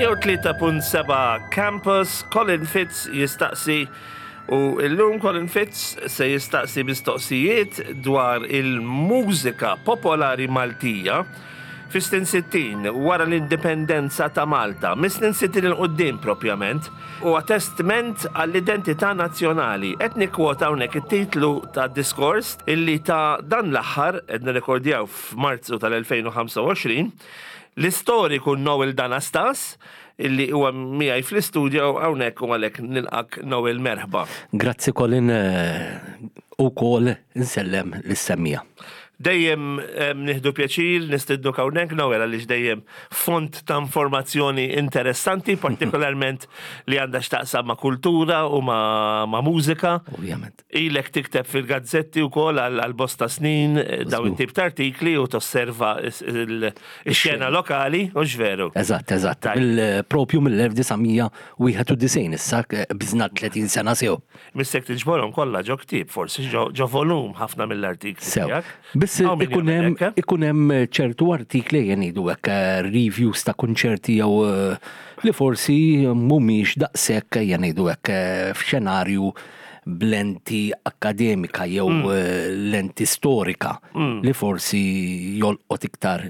103.7 Campus, Colin Fitz jistaqsi u l-lum Colin Fitz se jistaqsi mistoqsijiet dwar il-mużika popolari Maltija fi snin 60 wara l-indipendenza ta' Malta, mis-snin 60 l-qoddim propjament, u testament għall-identità nazzjonali. Qed nikkwota hawnhekk it-titlu ta' diskors illi ta' dan l-aħħar qed nirrekordjaw f'Marzu tal-2025 l-istoriku Noel Danastas illi huwa miegħi fl-istudio hawnhekk u għalhekk nilqak Noel merħba. Grazzi Colin ukoll insellem lis-semmija. Dejjem nieħdu pjaċir nistidnu hawnhekk Noel għaliex dejjem font ta' informazzjoni interessanti, partikolarment li għandha x'taqsam ma' kultura u ma' mużika. Ovvjament. Ilek tikteb fil-gazzetti wkoll għal bosta snin dawn it-tip ta' artikli u tosserva x-xena lokali, mhux veru. Eżatt. Propju mill-1991 issa biżnat 30 sena sew. Missek tiġborhom kollha ġo ktieb, forsi ġo volum ħafna mill-artikli tiegħek. Biss ikun hemm ċertu artikli jgħidu hekk reviews ta' kunċerti jew li forsi mhumiex daqshekk jgħidu hekk f'xenarju b'lenti akademika jew lenti storika li forsi jolqot iktar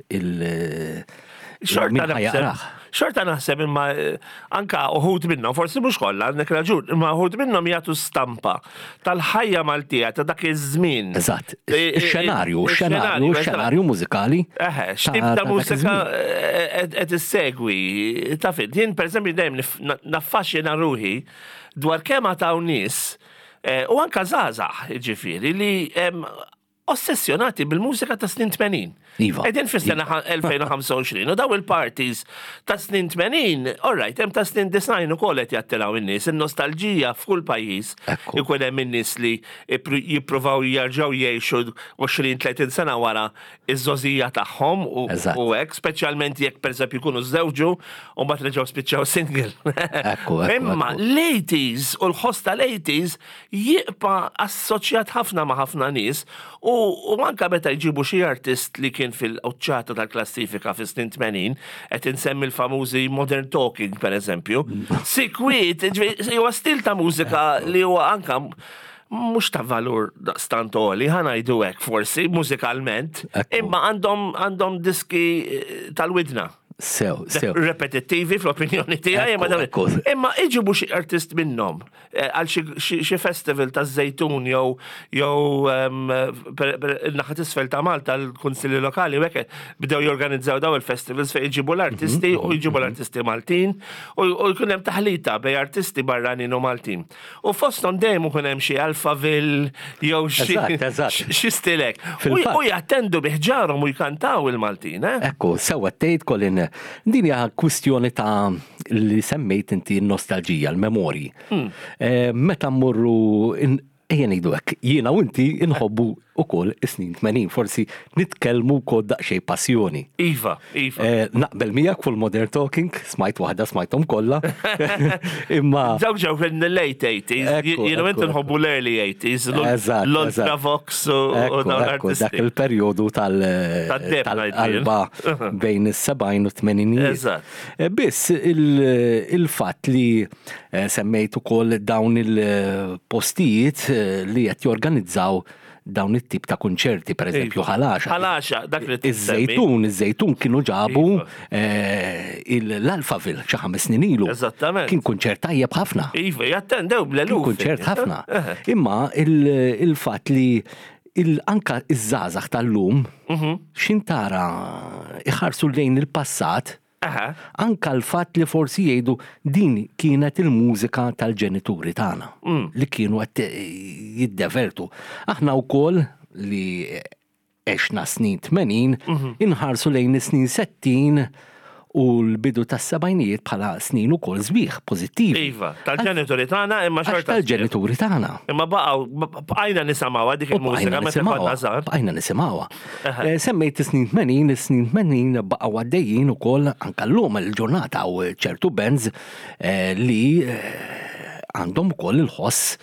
Xorta naħseb imma anka uħud minnhom, forsi mhux kollha għandek raġun, imma uħud minnhom jagħtu stampa tal-ħajja Maltija ta' dak iż-żmien. Eżatt. Ix-xenarju mużikali. X'tip ta' mużika qed issegwi. Ta' fid, jien pereżempju dejjem naffaxxina ruħi dwar kemm taw nies u anka żgħażagħ ġifieri li ossessjonati bil-mużika ta' snin 80. Iva. Edin fis-sena 2025 u daw il-parties ta' snin 80, alright, hemm ta' snin 90 ukoll qed jattilaw in-nies, in-nostalġija f'kull pajjiż ikun hemm in-nies li jippruvaw jerġgħu jgħixu 20-30 sena wara iż-żożija tagħhom u hekk, speċjalment jekk pereżempju jkunu żewġu u mbagħad reġgħu spiċċaw single. Imma l-80s u l-ħoss tal-80s jibqa' assoċjat ħafna ma' ħafna nies u anka meta jġibu xi artist li kien fil-qċata tal-klassifika fis-snin 80, qed insemmi l-famużi Modern Talking pereżempju. Sikwit, huwa stil ta' mużika li huwa anka mhux ta' valur stantoli, ħanajdu hekk forsi mużikalment, imma għandhom diski tal-widna. Sew. Repetittivi fl-opinjoni tiegħi imma iġibu xi artist minnhom għal xi festival ta' Żejtun jew naħa t'isfel ta' Malta l-Kunsilli Lokali u hekk bdew jorganizzaw daw il-festivals fejn iġibu l-artisti u jġibu l-artisti Maltin u jkun hemm taħlita bej artisti barranin u Maltin. U fosthom dejjem ikun hemm xi Alphaville jew xi stilek. U jattendu biħġarhom u jkantaw il-Maltin. Ekku, sewwa tgħid Colin din hija kwistjoni ta' li semmejt inti n-nostalġija, l-memorji. Meta mmorru ngħidu hekk, jiena u inti inħobbu ukoll is-snin 80, forsi nitkellmu wkoll daqsxejn passjoni. Iva. Naqbel miegħek fuq Modern Talking, smajt waħda smajthom kollha. Imma dawk ġew fil-late 80s, jiena inti nħobbu l-early 80s, l-Ultravox u dawn artisti. Dak il-perjodu tal-qalba bejn is-70 u 80. Biss il-fatt li semmejt ukoll dawn il-postijiet li qed jorganizzaw dawn it-tip ta' kunċerti, pereżempju Ħalaxa, dak li Iż-Żejtun kienu ġabu l-Alphaville xi 5 snin ilu. Eżattament. Kien kunċert tajjeb ħafna. Iva, jattendew bl-eluf. Kunċert ħafna. Imma il-fatt li anka iż-żgħażagħ tal-lum x'intara iħarsu lejn il-passat. Anka l-fatt li forsi jgħidu din kienet il-mużika tal-ġenituri tagħna li kienu qed jiddevertu. Aħna wkoll li għexna snin 80 inħarsu lejn is-snin 60 u l-bidu tas-sebgħinijiet bħala snin ukoll sbieħ pożittivi. Iva, tal-ġenituri tagħna imma xorta. Tal-ġenituri tagħna. Imma bqajna nisimgħuha dik il-mużika meta konna żgħar. Bqajna nisimgħuha. Semmejt is-snin 80 baqgħu għaddejjin ukoll anke llum il-ġurnata u ċertu bands li għandhom ukoll il-ħoss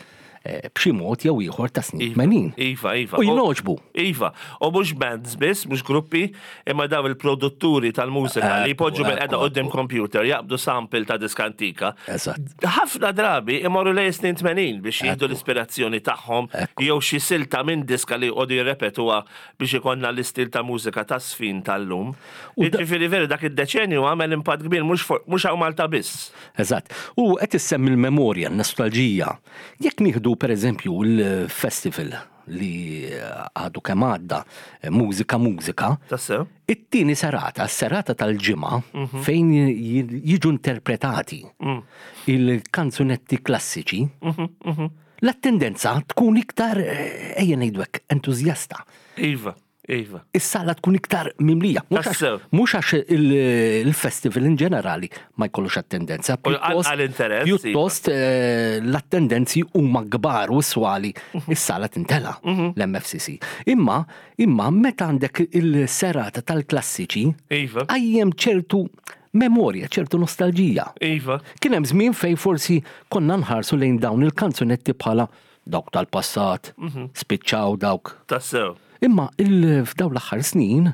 b'xi mod jew ieħor ta' snin 80. Iva. U jinoġbu. Iva. U mhux bands biss, mhux gruppi, imma daw il-produtturi tal-mużika li jpoġġu bil-qeda qudiem computer, jaqbdu sample ta' disk antika. Ħafna drabi imorru lejn snin 80 biex jieħdu l-ispirazzjoni tagħhom jew xi silta minn diska li jqogħdu jirrepetuha biex ikonna l-istil ta' mużika ta' sfin tal-lum. Jiġifieri veri dak id-deċenju għamel impatt kbir mhux hawn Malta biss. Eżatt. U qed issemmi l-memorja, n-nostalġija. Jekk nieħdu pereżempju l-festival li għadu kemm għadda mużika. Tassew? It-tieni serata, s-serata tal-ġimgħa fejn jiġu interpretati il-kanzunetti klassiċi, l-attendenza tkun iktar ejja ngħidwek entużjasta. Iva. Is-sala tkun iktar mimlija. Mhux għax il-festival in ġenerali ma jkollux attendenza. Pjuttost l-attendenzi huma kbar u swali is-sala tintela l-MFCC. Imma meta għandek il-serata tal-klassiċi għajjem ċertu memorja, ċertu nostalġija. Kien hemm żmien fejn forsi konna nħarsu lejn dawn il-kanzunetti bħala dawk tal-passat, spiċċaw dawk. Tassew. Imma f'daw l-aħħar snin,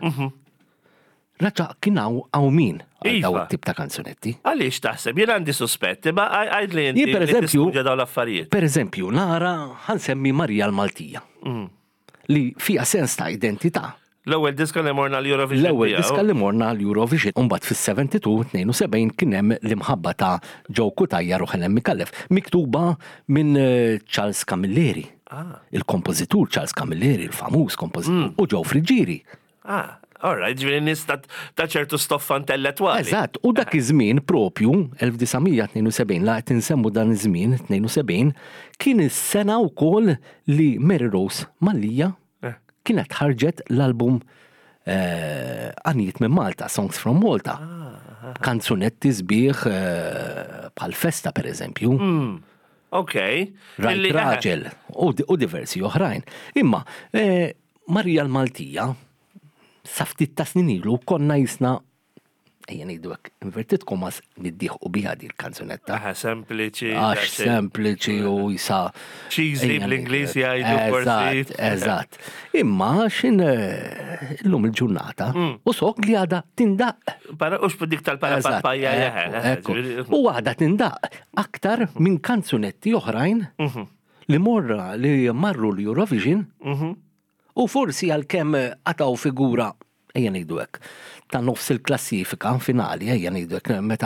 raġa kienaw min daw it-tip ta' kanzunetti. Għaliex taħseb, jien għandi sospetti, ma għajdli inti tistudja daw l-affarijiet. Per eżempju, nara ħansemmi Marija l-Maltija, li fija sens ta' identità. L-ewwel diska li morna l-Eurovision. L-ewwel diska li morna l-Eurovision. Mbagħad fis-72 kien hemm l-imħabba ta' Joe Kutajjar u Helen Mikallef, miktuba minn Charles Camilleri. Il-kompożitur Charles Camilleri, il-famuż kompożitur, u Joe Friġġieri. All right, ġifieri nies ta' ċertu stoffa intellettwali. Eżatt, u dak iż-żmien propju 1972 la qed insemmu dan iż-żmien 72 kien is-sena wkoll li Mary Rose Mallija kienet ħarġet l-album Għanijiet minn Malta, Songs from Malta. Kanzunetti sbieħ bħal Festa per eżempju. Ok. Rajt Raġel u diversi oħrajn. Imma Marija l-Maltija saftit ta' snin ilu konna jisna ejja ngħidulek invertit komas niddieħu biha di l-kanzunetta. Sempliċi. Sempliċi u jisa. Cheesy bl-Ingliż jgħidu forsi. Eżatt. Imma xin illum il-ġurnata u sok li għada tindaq. Ux dik tal-parapapajja. U għada tindaq aktar minn kanzunetti oħrajn li marru l-Eurovision u forsi għal-kem għataw figura ejja ngħidulek ta' nofs il-klassifika finali, ejja ngħidulek meta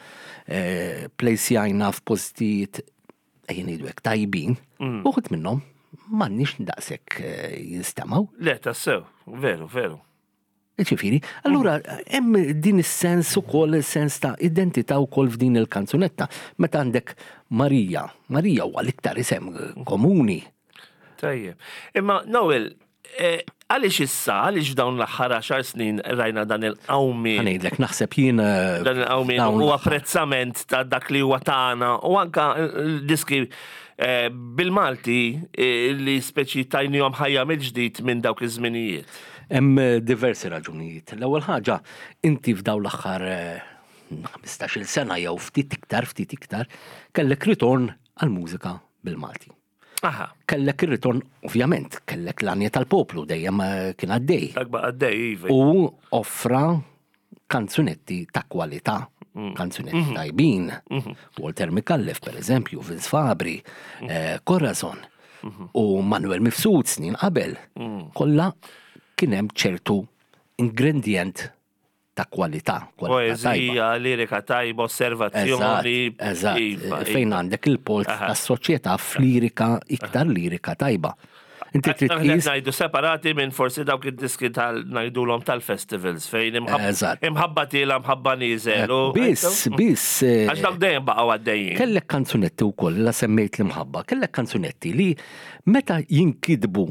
plejsjajna f'postijiet ejja ngħidulek tajbin, uħud minnhom m'għandniex daqshekk jinstemaw. Le tassew, veru. Ġifieri, allura hemm din is-sens ukoll sens ta' identità wkoll f'din il-kanzunetta. Meta għandek Marija huwa l-iktar isem komuni. Tajjeb. Imma Noel, għaliex issa, għaliex dawn l-aħħar 10 snin rajna dan il-qawmi. Għanejdlek, naħseb jien. Dan il-qawmi u apprezzament ta' dak li huwa tagħna u anka diski bil-Malti li speċi tajnihom ħajja mill-ġdid minn dawk iż-żminijiet. Hemm diversi raġunijiet. L-ewwel ħaġa, inti f'daw l-aħħar 15-il sena jew ftit iktar, kellek ritorn għall-mużika bil-Malti. Kellek ir-ritorn, ovvjament, kellek l-għanja tal-poplu dejjem kien għaddej. Għaddej, u offra kanzunetti ta' kwalità, kanzunetti tajbin. Walter Mikallef, per eżempju, Vince Fabri, Corazon, u Manuel Mifsud snin qabel. Kollha kien hemm ċertu ingredient ta' kwalità. Poezija, lirika tajba, osservazzjoni. Eżatt, fejn għandek il-polt tas-soċjetà f'lirika, iktar lirika tajba. Inti trid ngħidu separati minn forsi dawk id-diski ngħidulhom tal-festivals fejn imħabba tiela mħabba nieżel. Biss. Għax dawk dejjem baqgħu għaddejjin. Kellek kanzunetti wkoll la semmejt l-imħabba, kellek kanzunetti li meta jinkidbu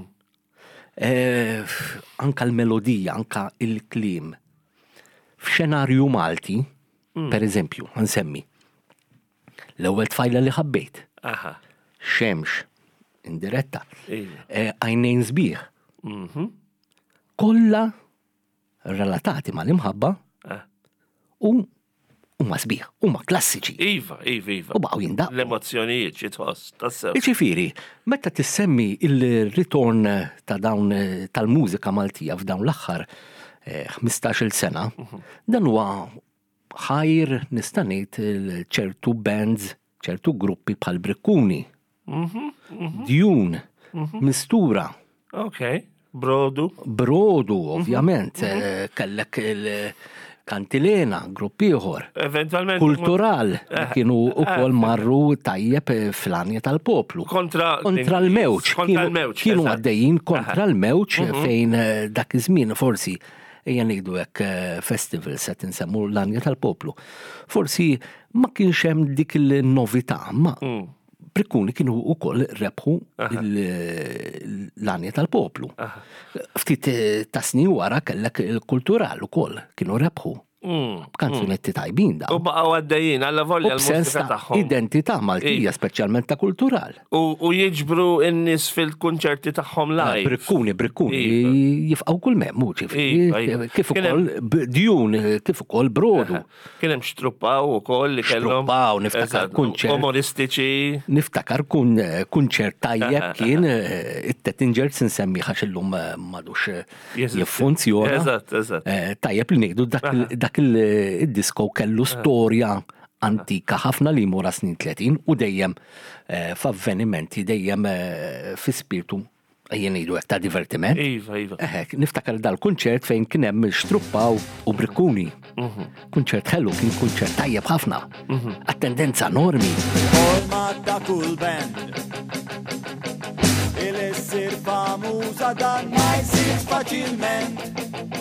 anka l-melodija, anka il-kliem f'xenarju Malti, per eżempju, nsemmi l-ewwel tfajla li ħabbejt. Xemx, indiretta. Għajnejn sbieħ. Kollha relatati mal-imħabba u huma sbieħ, huma klassiċi. Iva. U baqgħu jindaqqu. L-emozzjonijiet xi tħoss, tassew. Ġifieri, meta tissemmi il-ritorn ta' dawn tal-mużika Maltija f'dawn l-aħħar 15-il sena, dan huwa ħajr nista' ngħid ċertu bands, ċertu gruppi bħal Brikkuni, Dune, Mistura. Okay. Brodu, ovvjament, kellek il-Kantilena, grupp ieħor. Eventualment. Kultural, kienu ukoll marru tajjeb fl-anja tal-poplu. Kontra l-mewġ. Kienu għaddejjin kontra l-mewġ fejn dak iż-żmien forsi ejja ngħidu hekk festivals qed insemmu l-anja tal-poplu. Forsi ma kienx hemm dik il-novità, ma Brikkuni kienu ukoll rebħu l-anja tal-poplu. Ftit ta' snin wara kellek il-kultural ukoll kienu rebħu. Kanzunetti tajbin da. U baqgħu għaddejjin għalla volja l-mużika tagħhom. Identità Maltija, speċjalment ta' kultural. U jiġbru n-nies fil-kunċerti tagħhom live. Brikkuni jifqgħu kull memmu kif ukoll Dune, kif ukoll Brodu. Kien hemm xtruppaw ukoll li kellhom. Xtruppaw, niftakar kunċert. Umoristiċi. Niftakar kunċert tajjeb kien it-Tettingers insemmiħa xillum madux jiffunzjona. Eżatt. Tajjeb li ngħidu dak il-disko kellu storja antika ħafna li mura snin 30 u dejjem f'avvenimenti dejjem fi spiritu jien ngħidu hekk ta' divertiment. Iva. Niftakar dal-kunċert fejn kien hemm il-Xtruppaw u Brikkuni. Kunċert ħellu, kien kunċert tajjeb ħafna. Attendenza enormi. Orma ta' kull band il-issir famuża dan ma jsirx faċilment.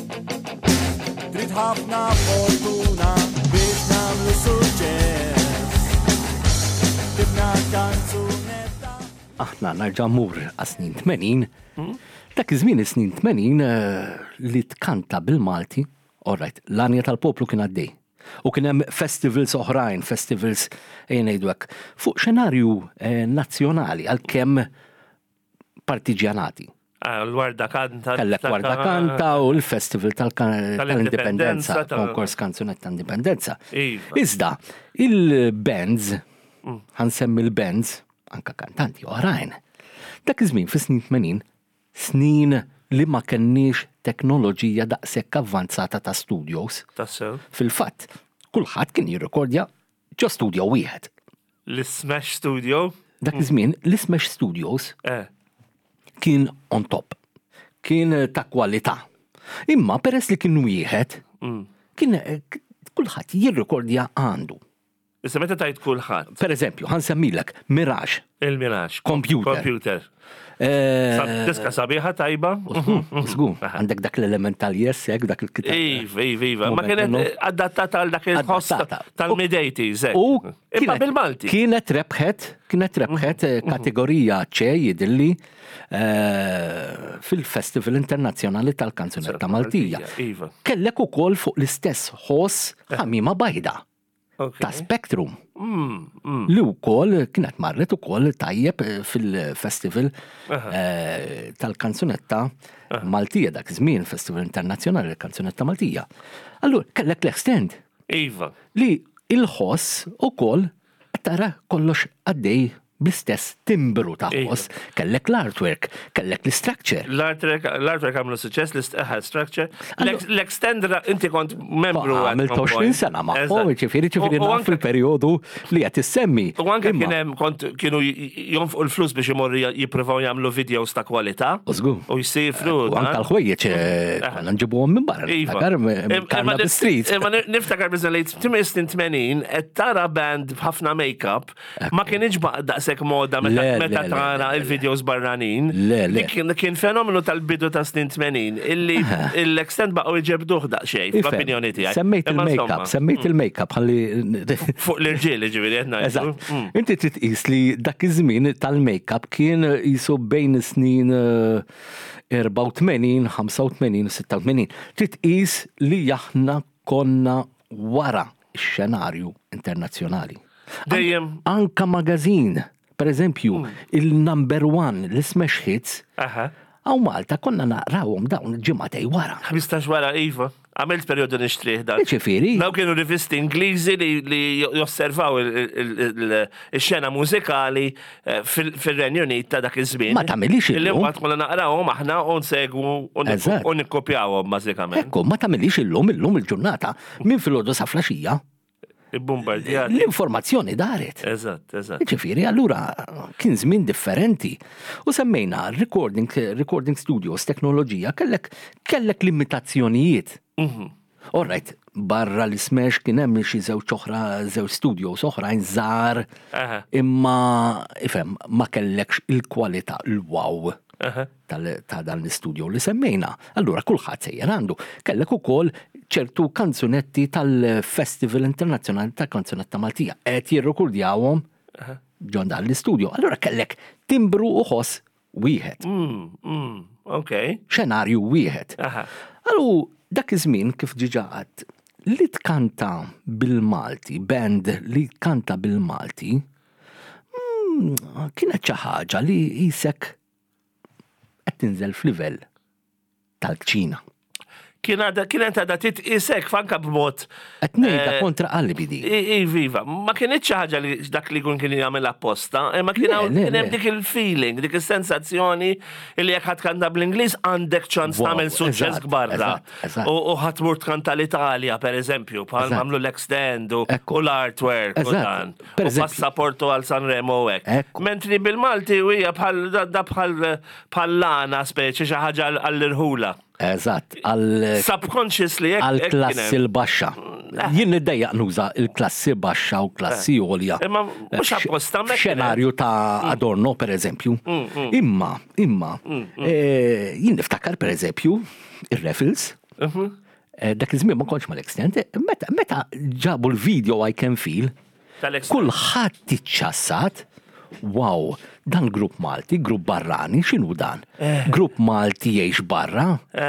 Trid ħafna fortuna biex nagħmlu suċċess. Tibna kanzunetta. Aħna narġa' mmur għas-snin 80. Dak iż-żmien is-snin 80 li tkanta bil-Malti, alright, l-anja tal-poplu kien għaddej. U kien hemm festivals oħrajn, festivals ngħidu hekk, fuq xenarju nazzjonali għalkemm partiġjanati. L-Warda Kanta. Kellek Warda Kanta u l-Festival tal-Indipendenza, konkors kanzunet tal-Indipendenza. Iżda, il-bands, ħansemmi il-bands, anka kantanti oħrajn, dak iż-żmien fis-snin 80, snin li ma kenniex teknoloġija daqshekk avvanzata ta' studios. Fil-fatt, kulħadd kien jirrekordja ġo studio wieħed. L-Smash Studio? Dak iż-żmien l-Smash Studios kien on top, kien ta' kwalità. Imma peress li kien wieħed, kien kulħadd jirrekordja għandu. Issa meta tajt kulħadd. Per eżempju, ħansemmilek Mirage. Il-Mirage. Computer. Diska sabiħa tajba. Żgur, għandek dak l-element tal-jessek, dak il-kitab. Iva. Ma kienet adattata għal dak il-ħost tal-mid-80s. Imma bil-Malti. Kienet rebħet kategorija C jidilli fil-Festival Internazzjonali tal-Kanzunetta Maltija. Kellek ukoll fuq l-istess ħoss ħamima bajda ta' Spectrum. Li wkoll kienet marret ukoll tajjeb fil-Festival tal-Kanzunetta Maltija dak żmien, Festival Internazzjonali tal-Kanzunetta Maltija. Allura kellek l-extend. Iva. Li il-ħoss ukoll tara kollox għaddej bl-istess timbru ta' ħoss, kellek l-artwork, kellek l-structure. L-artwork għamlu suċess, l-structure. L-extender, inti kont membru għamil 20 sena ma' ċifiri naf fil-periodu li għat issemmi. U għanka kienu jonfqu l-flus biex imor jiprofaw jgħamlu videos ta' kwalità. U jisifru. U għanka l-ħwejjeċ, għanna nġibu għom minn barra. Karna b-street. Niftakar bizzalejt, timistin 80, tara band b'ħafna make-up, ma kien iġbaq daqsek moda meta tara il-videos barranin. Kien fenomenu tal-bidu ta' snin 80, illi l-extent baqgħu iġebduh daqsxejn, f'opinjoni tiegħek. Semmejt il-make-up ħalli fuq l-irġiel ġifieri qed ngħidu. Inti trid tqis li dak iż-żmien tal-make-up kien qisu bejn is-snin 84, 85 u 86. Trid tqis li aħna konna wara x-xenarju internazzjonali. Dejjem. Anka magazin. Per eżempju, il-number 1, l-Smash Hits, għaw Malta konna naqrawhom dawn ġimatej wara. 15 wara, Iva. Għamilt periodu nixtrih dan. Ġifieri. Daw kienu rivisti Ingliżi li josservaw il-xena mużikali fil-Renju Unit ta' dak iż-żmien. Ma tagħmilix illum. Illi mbagħad kollha naqrawhom aħna u nsegwu u nikkopjawhom bażikament. Ekku, ma tagħmilix illum il-ġurnata minn filgħodu sa flaxija. Il-bombardjat. L-informazzjoni daret. Eżatt. Ġifieri, allura kien żmien differenti. U semmejna recording studios, teknoloġija, kellek limitazzjonijiet. All right, barra l-Smash kien hemm xi żewġ studios oħrajn żgħar, imma ifhem ma kellekx il-kwalità l-wow ta' dan l-istudio li semmejna. Allura kulħadd sejjer għandu. Kellek ukoll ċertu kanzunetti tal-Festival Internazzjonali tal-Kanzunetta Maltija qed jirrekordjawhom ġon dan l-istudio. Allura kellek timbru uħoss wieħed. Okay. Xenarju wieħed. Allu dak iż-żmien kif ġiġa qatt li tkanta bil-Malti, band li tkanta bil-Malti, kienet xi ħaġa li jisek qed tinżel f'livell tal-ċina. Kienet għadha titqisek fanka b'mod. Qed ngħidha kontra qalbi di. Iva, ma kienx xi ħaġa li dak li kien jagħmel apposta, imma kien hemm dik il-feeling, dik is-sensazzjoni li jekk ħadd kanta bl-Ingliż għandek ċans tagħmel suċċess kbarra. U ħadd mur tkanta l-Italja pereżempju, bħal magħmlu l-Extend u l-Artwork u dan. U passaportu għal Sanremo hekk. Mentri bil-Malti hija bħal lana speċi xi ħaġa għall-irħula. Eżatt, subconsciously għal-klassi l-baxxa. Jien niddejjaq nuża il-klassi baxxa u klassi għolja. Imma mhux apposta xenarju ta' Adorno pereżempju. Imma jien niftakar pereżempju ir-Raffles. Dak iż-żmien ma kontx mal-Extend, meta ġabu l-video I Can Feel, kulħadd tiċċassat. Wow, dan grupp Malti, grupp barrani, xinu dan? Grupp Malti jgħix barra?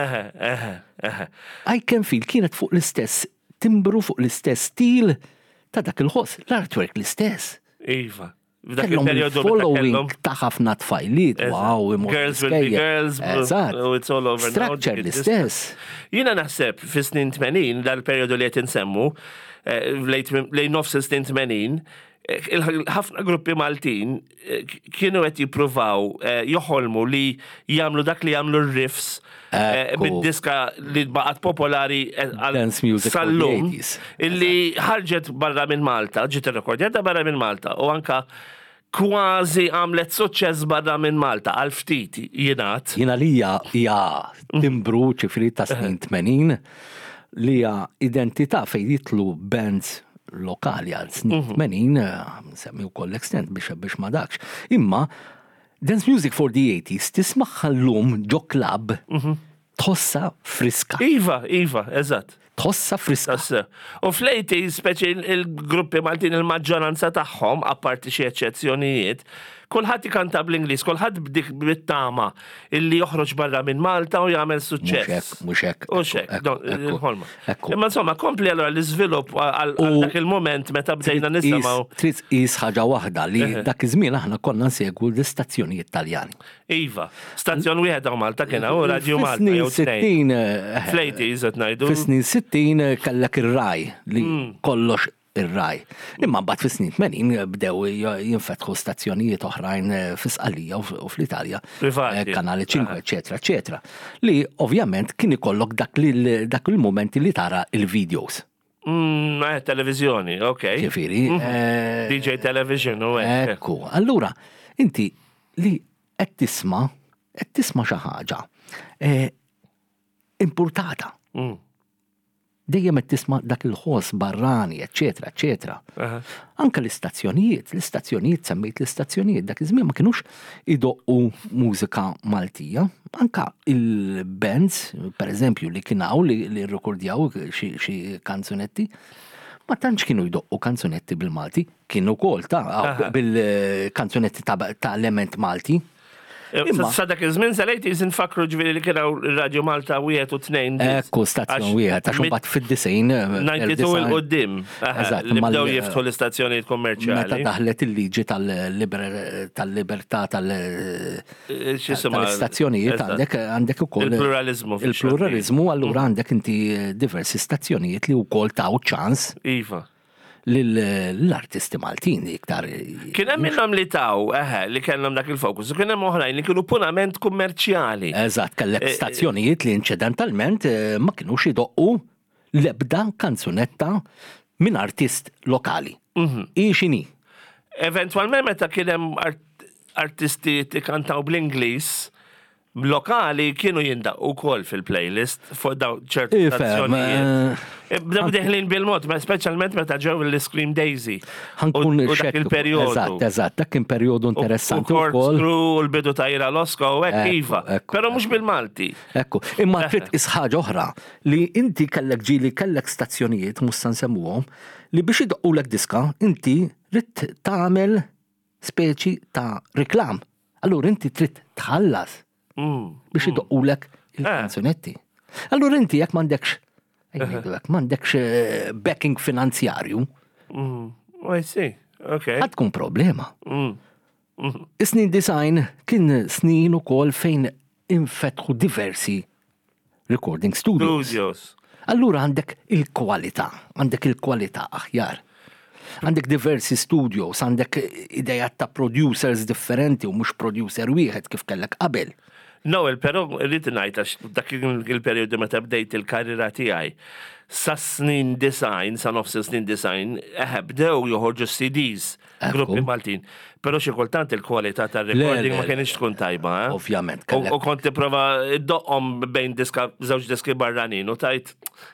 I Can Feel kienet fuq l-istess timbru, fuq l-istess stil ta' dak il-ħoss, l-artwork l-istess. Iva. F'dak il-periodu following ta' ħafna tfajliet, wow, Girls will be girls, it's all over. Structure l-istess. Jiena naħseb fi snin 80, dal-periodu li qed insemmu, lejn nofs snin 80, ħafna gruppi Maltin kienu qed jippruvaw joħolmu li jagħmlu dak li jagħmlu r-riffs bid-diska li baqgħet popolari sal-lum illi ħarġet barra minn Malta, ġiet irrekordjata barra minn Malta u anka kważi għamlet suċċess barra minn Malta għal ftit jingħad. Jiena li hija timbru ċifri ta' snin 80 li hija identità fejn jitlu bands lokali għal snin 80, semmi u koll Extend biex ma dakx. Imma, Dance Music for the 80s tismaħħa l-lum ġo klab tħossa friska. Iva, eżatt. Tħossa friska. U fl-80s, speċi il-gruppi Maltin il-maġġoranza tagħhom, apparti xi eċċezzjonijiet, kulħadd ikanta bl-Ingliż, kulħadd b'dik bit-tama illi joħroġ barra minn Malta u jagħmel suċċess. Mhux hekk. U xek, il-ħolma. Imma insomma, kompli allura l-iżvilupp għal dak il-moment meta bdejna nisimgħu. Trid qis ħaġa waħda li dak iż-żmien aħna konna nsegwu l-istazzjonijiet Taljani. Iva, stazzjon wieħed Malta kien u Radio Malta jew tnejn. Fl-80s qed ngħidu. Fis-snin 60 kellek ir-Rai li kollox ir-Raj. Imma mbagħad fis-snin 80 bdew jinfetħu stazzjonijiet oħrajn fis-Qalija u fl-Italja, Kanali 5, eċetera, li ovvjament kien ikollok dak il-momenti li tara il-videos. Televizjoni, ok. Ġifieri. DJ Television, u Ekku. Allura, inti li qed tisma' xi ħaġa importata. Dejjem qed tisma' dak il-ħoss barrani, eċetera. Anke l-istazzjonijiet semmejt l-istazzjonijiet dak iż-żmien ma kinux idoqqu mużika Maltija, anke il-bands, pereżempju li kienaw li rrekordjaw xi kanzunetti, ma tantx kienu jdoqqu kanzunetti bil-Malti, kienu wkoll bil-kanzunetti ta' element Malti. Sa dak iż-żmien sal-80s infakru ġifieri li kienu Radio Malta 1 u 2. Ekku stazzjon wieħed għax imbagħad fid-90 92 il-qoddim. Li bdew jiftħu l-istazzjonijiet kommerċjali. Meta daħlet il-liġi tal-libertà tal-istazzjonijiet għandek ukoll il-pluralizmu. Il-pluralizmu allura għandek inti diversi stazzjonijiet li wkoll taw ċans. Iva. L-artisti Maltin iktar. Kien hemm minnhom li taw, li kellhom dak il-fokus, u kien hemm oħrajn li kienu punament kummerċjali. Eżatt, kellek stazzjonijiet li incidentalment ma kinux idoqqu l-ebda kanzunetta minn artist lokali. X'inhi? Eventwalment meta kien hemm artisti li kantaw bl-Ingliż lokali kienu jindaqqu wkoll fil-playlist fuq daw ċertu stazzjonijiet. Bdew deħlin bil-mod, ma speċjalment meta ġew l-Scream Daisy. U dak il-perjodu. Eżatt, dak kien perjodu interessanti wkoll. U l-bidu ta' Ira Losko u hekk iva, però mhux bil-Malti. Ekku, imma trid isħaġa oħra li inti kellek stazzjonijiet mhux se nsemmuhom li biex idoqqulek diska inti rid tagħmel speċi ta' riklam. Allura inti trid tħallas biex idoqqulek il-kanzunetti. Allura inti jekk m'għandekx backing finanzjarju. I see, okay. Ħad tkun problema. Is-snin design kien snin ukoll fejn infetħu diversi recording studios. Allura għandek il-kwalità aħjar. Għandek diversi studios, għandek idejat ta' producers differenti u mhux producer wieħed kif kellek qabel. Noel, però rrid ngħid għax dak il-perjodu meta bdejt il-karriera tiegħi sa snin design, sa nofs snin design, bdew joħorġu CDs, gruppi Maltin. Però xi kultant il-kwalità tar-recording ma kienx tkun tajba. Ovvjament. U kont tipprova iddoqhom bejn żewġ diski barranin u tajt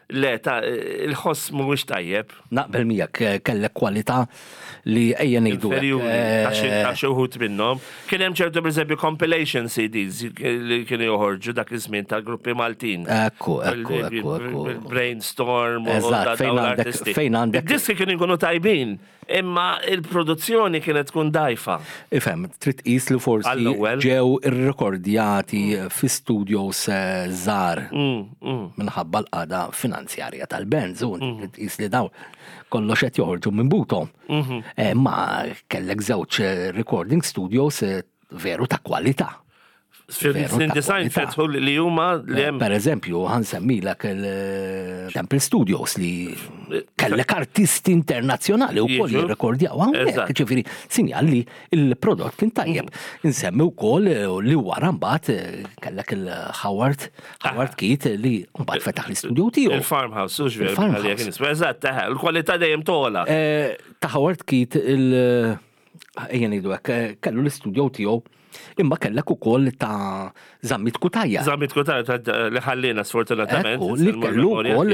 il-ħoss mhuwiex tajjeb. Naqbel miegħek kellek kwalità li ejja ngħidu. Ta' xi wħud minnhom. Kien hemm ċertu pereżempju compilation CDs li kienu joħorġu dak iż-żmien tal-gruppi Maltin. Ekku. Brainstorm u l-artisti. Id-diski kienu jkunu tajbin, imma il-produzzjoni kienet tkun dajfa. Ifhem, trid tqis li forsi ġew irrekordjati fi studios żgħar minħabba l-qagħda finanzjarja tal-bands u trid tqis li daw kollox qed joħorġu minn buthom. Ma kellek żewġ recording studios veru ta' kwalità. Fil-snin design fetħu li huma li hemm. Per eżempju, ħansemmilek il-Temple Studios li kellek artisti internazzjonali wkoll jirrekordjaw hawnhekk, ġifieri sinjal li il-prodott kien tajjeb. Insemmi wkoll li wara mbagħad kellek il-Howard Keith li mbagħad fetaħ l-istudio tiegħu. Il-Farmhouse, eżatt, il-kwalità dejjem tola. Ta' Howard Keith ejja ngħidu hekk kellu l-istudio tiegħu. Imma kellek ukoll ta' Zammit Kutajja. Zammit Kutajja li ħallina sfortunatament. Li kellu wkoll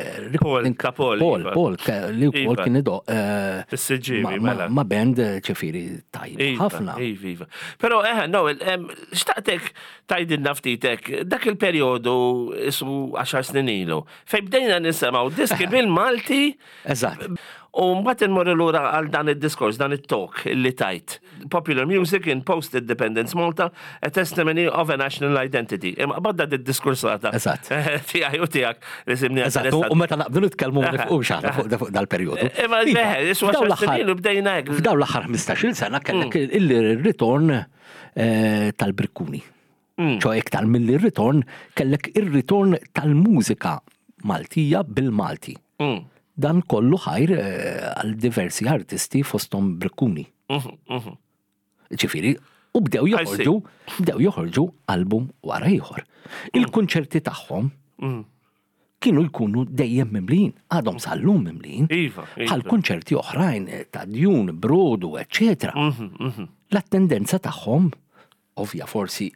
Paul li wkoll kien idoq ma' band ċefieri tajjeb ħafna. Iva. Però xtaqtek tgħidilna ftitek dak il-perjodu ismu 10 snin ilu fejn bdejna nisimgħu diski bil-Malti. Eżatt. U mbagħad inmorru lura għal dan id-diskors, dan it-talk li tajt. Popular music in post-independence Malta, a testimony of a national identity. Imma badda id-diskursata. Eżatt. Tiegħi u tiegħek li simni. Eżatt, u meta naqbdu nitkellmu ma nifqux aħna fuq dal-perjodu. Imma iswa x'snin bdejna hekk. F'dawn l-aħħar 15-il sena kellek il-ritorn tal-Brikkuni. ċo iktar mill-ritorn kellek ir-ritorn tal-mużika Maltija bil-Malti. Dan kollu ħajr għal diversi artisti fostom Brikkuni. Ġifieri, u bdew joħorġu album wara ieħor. Il-kunċerti tagħhom kienu jkunu dejjem mimlin, għadhom sal-lum mimlin, bħal kunċerti oħrajn ta' Djun, Brodu, eccetera. L-attendenza tagħhom, ovvja forsi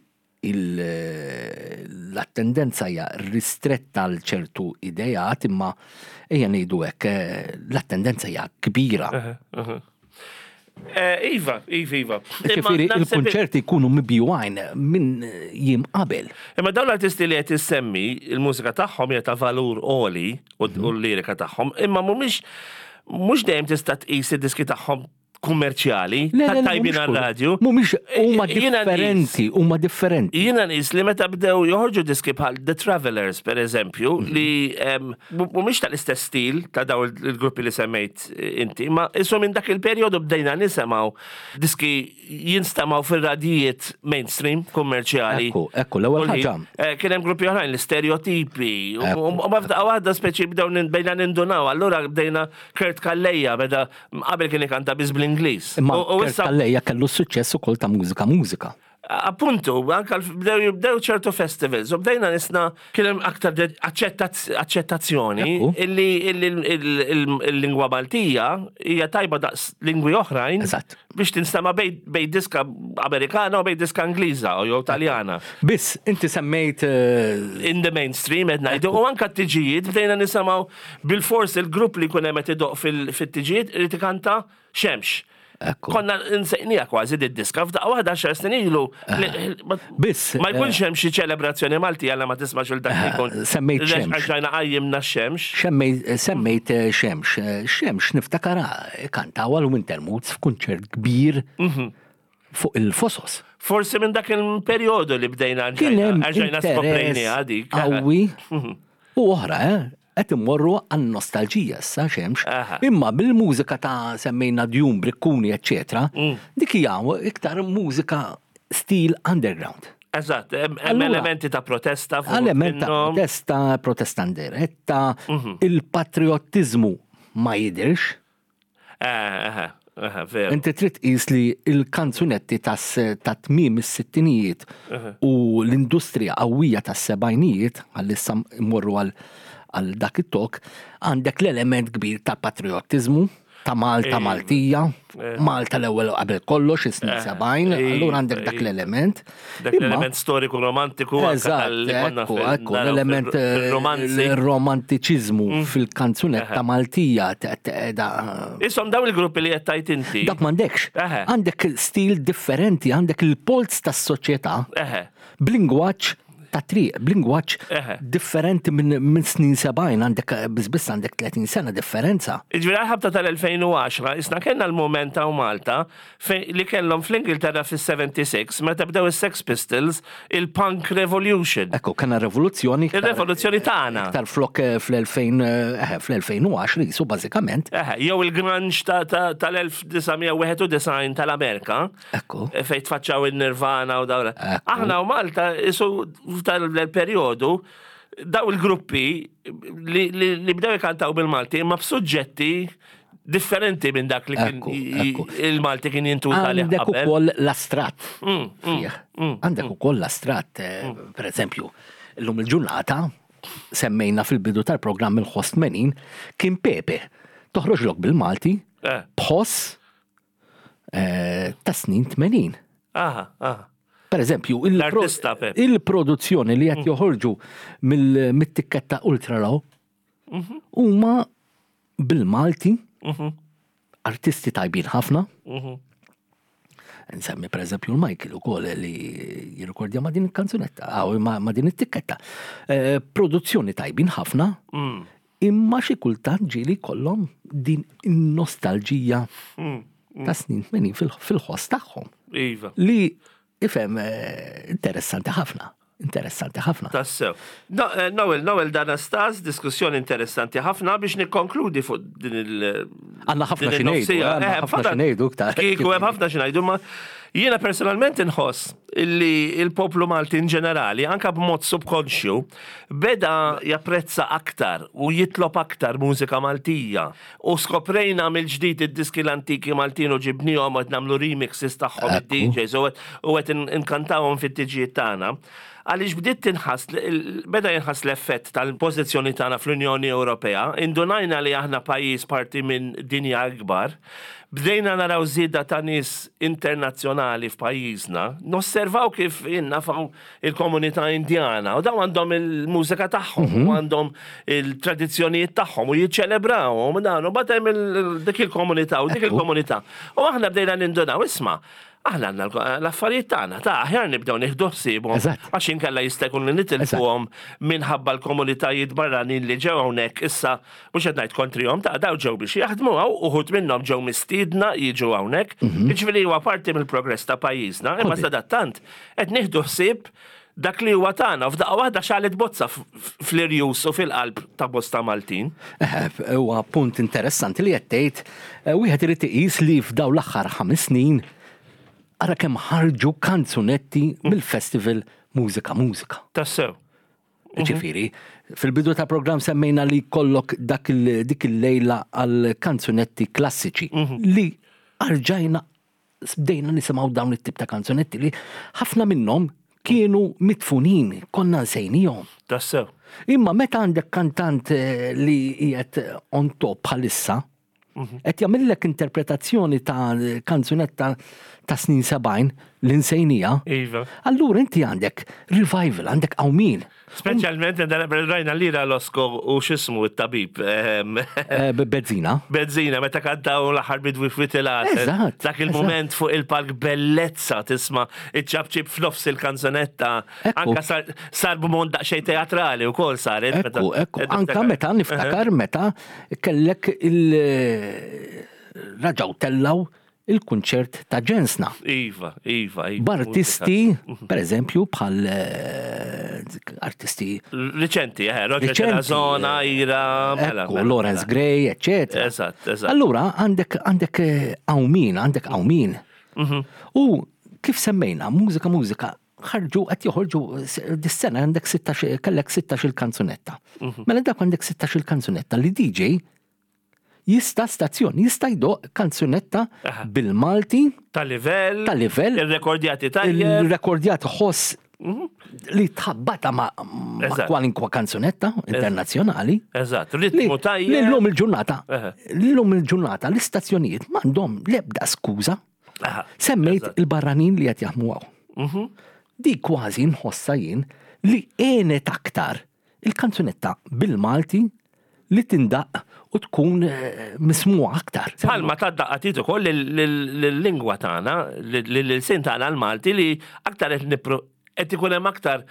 l-attendenza hija ristretta għal ċertu idejat, imma ejja ngħidu hekk l-attendenza hija kbira. Iva. Ġifieri il-kunċerti jkunu mibjuwajn minn jiem qabel. Imma dawn l-artisti li qed issemmi il-mużika tagħhom hija ta' valur għoli u l-lirika tagħhom, imma mhux dejjem tista' tqis id-diski tagħhom kummerċjali, tajbin għal-radju. Mumiex, huma differenti. Jiena nis li meta bdew joħorġu diski bħal The Travelers, per eżempju, li mumiex tal-istess stil ta' daw il-gruppi li semmejt inti, ma isu minn dak il-periodu bdejna nisemaw diski jinstamaw fil-radijiet mainstream, kummerċjali. Ekku, l-ewwel ħaġa. Kien hemm gruppi oħrajn, l-stereotipi, u mafda waħda speċi bdejna nindunaw, allura bdejna Kurt Kalleja, beda qabel kien ikanta biż bl-Ingliż. Imma Kurt Kalleja kellu suċċess ukoll ta' mużika. Appuntu, anka bdew ċertu festivals, u bdejna nisna kienem aktar accettazzjoni illi il-lingwa Maltija hija tajba daqs lingwi oħrajn biex tinstama bej diska Amerikana u bej diska Angliża u jew Taljana. Biss, inti semmejt in the mainstream qed ngħidu u anke t-tiġijiet bdejna nisimgħu bil-fors il-grupp li kun hemm qed idoq fit-tiġijiet irid ikanta Xemx. Konna nsejnija kważi d-diska f'daqqa waħda 10 snin ilu. Biss. Ma jkunx hemm xi ċelebrazzjoni Malti għalla ma tismax il-dak ikun. Semmejt Xemx. Għaxajna qajjimna Xemx. Semmejt Xemx. Xemx niftakara kantaw għal Winter Moods f'kunċert kbir fuq il-Fosos. Forsi minn dak il-perjodu li bdejna għaxajna skoprejni għadi. Għawi. U oħra, qed immorru għan-nostalġija sa Xemx, imma bil-mużika ta' semmejna Djum, Brikkuni, eccetera, dik hija iktar mużika stil underground. Eżatt, hemm elementi ta' protesta fuq elementi ta' protesta indiretta, il-patriottiżmu ma jidirx. Inti trid qis li il-kanzunetti ta' tmiem is-sittinijiet u l-industrija qawwija tas-sebgħinijiet għalissa immorru għal dak it-tok, għandek l-element kbir ta' patriotizmu, ta' Malta Maltija, Malta l-ewwel qabel kollox is-snin 70, allura għandek dak l-element. Dak l-element storiku romantiku l-element romantiċiżmu fil-kanzunetta Maltija. Isom daw il-gruppi li qed tajt inti. Dak m'għandekx. Għandek stil differenti, għandek il-polz tas-soċjetà b'lingwaġġ ta' triq, b'lingwaġġ differenti minn snin 70, għandek biss għandek 30 sena differenza. Iġvira ħabta tal-2010, isna kellna l-moment ta' Malta li kellhom fl-Ingilterra fis-76 meta bdew is-Sex Pistols il-Punk Revolution. Ekku, kellna revoluzzjoni. Il-revoluzzjoni tagħna. Aktar flok fl-2010 jisu bażikament. Jew il-grunge tal-1991 tal-Amerika. Ekku. Fejn tfaċċaw in-Nirvana u dawra. Aħna u Malta isu tal-periodu daw il-gruppi li bdew ikantaw bil-Malti imma b'suġġetti differenti minn dak li kien il-Malti kien jintuża li qabel. Għandek ukoll l-astrat. Għandek ukoll l-astrat. Per eżempju, l-lum il-ġurnata semmejna fil-bidu tal-programm il-ħost menin kien Pepe. Toħroġlok bil-Malti bħoss ta' snin 80. Per eżempju, il-produzzjoni li qed joħorġu mit-tikketta Ultra Raw huma bil-Malti, artisti tajbin ħafna. Nsemmi per eżempju l-Michael ukoll li jirrikordja ma' din il-kanzunetta, ma' din it-tikketta. Produzzjoni tajbin ħafna, imma xi kultant ġieli kollhom din in-nostalġija ta' snin 80 fil-ħoss tagħhom. Li ifem interessanti ħafna. Tassew. Noel dan stas, diskussjoni interessanti ħafna biex nikkonkludi fuq din Għanna ħafna xinejdu. Kiku hemm ħafna xinejdu, ma jiena personalment inħoss illi il-poplu Malti in ġenerali, anka b'mod subkonxju, beda japprezza aktar u jitlob aktar mużika Maltija. U skoprejna mill-ġdid id-diski l-antiki Maltino ġibnihom qed nagħmlu remixes tagħhom id-DJs u qed inkantawhom fit-tiġijiet tagħna. Għaliex beda jinħass l-effett tal-pożizzjoni tagħna fl-Unjoni Ewropea, indunajna li aħna pajjiż parti minn dinja akbar, bdejna naraw żieda ta' nies internazzjonali f'pajjiżna, nosservaw kif innafaw il-komunità Indjana u daw għandhom il-mużika tagħhom, u għandhom il-tradizzjonijiet tagħhom u jiċċelebrawhom dan u bagħad hemm dik il-komunità u dik il-komunità. U aħna bdejna nindunaw, isma' aħna għandna l-affarijiet tagħna, aħjar nibdew nieħdu ħsiebhom għax inkella jista' jkun li nitilfuhom minħabba l-komunitajiet barranin li ġew hawnhekk issa mhux qed ngħid kontrihom daw ġew biex jaħdmu uħud minnhom ġew mistiedna jiġu hawnhekk. Jiġifieri huwa parti mill-progress ta' pajjiżna, imma sadattant qed nieħdu ħsieb dak li huwa tagħna f'daqqa waħda xalet bozza fl-irjus u fil-qalb ta' bosta Maltin. Huwa punt interessanti li qed tgħid wieħed irid iqis li f'dawn l-aħħar 5 snin ara kemm ħarġu kanzunetti mill-festival Mużika. Tassew. Ġifieri, fil-bidu ta' programm semmejna li kollok dik il-lejla għal kanzunetti klassiċi li arġajna bdejna nisimgħu dawn it-tip ta' kanzunetti li ħafna minnhom kienu mitfunin, konna nsejnijom. Tassew. Imma meta għandek kantant li qiegħed on top bħalissa, qed jagħmellek interpretazzjoni ta' kanzunetta ta' snin 70 l-insejnija. Iva. Allura inti għandek revival, għandek qawmin. Speċjalment rajna lira l-Osko u x'ismu it-tabib. Bezzina. Bezzina, meta kantaw l-aħħar bidwi f'witilat. Eżatt. Dak il-moment fuq il-palk bellezza tisma' iċċabċib f'nofs il-kanzunetta. Anka sar b'mod daqsxejn teatrali wkoll saret. Ekku, anka meta niftakar meta kellek raġaw tellaw il-kunċert ta' Ġensna. Iva. B'artisti, per eżempju, bħal artisti riċenti, Roger Zona, Ira, Lawrence Gray, eccetera. Eżatt. Allura għandek qawmin. U kif semmejna, mużika, ħarġu qed joħorġu dis-sena għandek 16 kanzunetta. Mela dak għandek 16 kanzunetta li DJ jista' jdoq kanzunetta bil-Malti tal-livell, il-rekordjati ħoss li tħabbata ma' kwalinkwa kanzunetta internazzjonali. Eżatt, ritmu tajjeb. L-lum il-ġurnata l-istazzjonijiet m'għandhom l-ebda skuża. Semmejt il-barranin li qed jaħdmu. Di kważi nħossa jien li għenet aktar il-kanzunetta bil-Malti li tindaq u tkun mismuha aktar. Bħalma taddaqatit ukoll l-lingwa tagħna, l-sin tagħna l-Malti li aktar qed ikun hemm aktar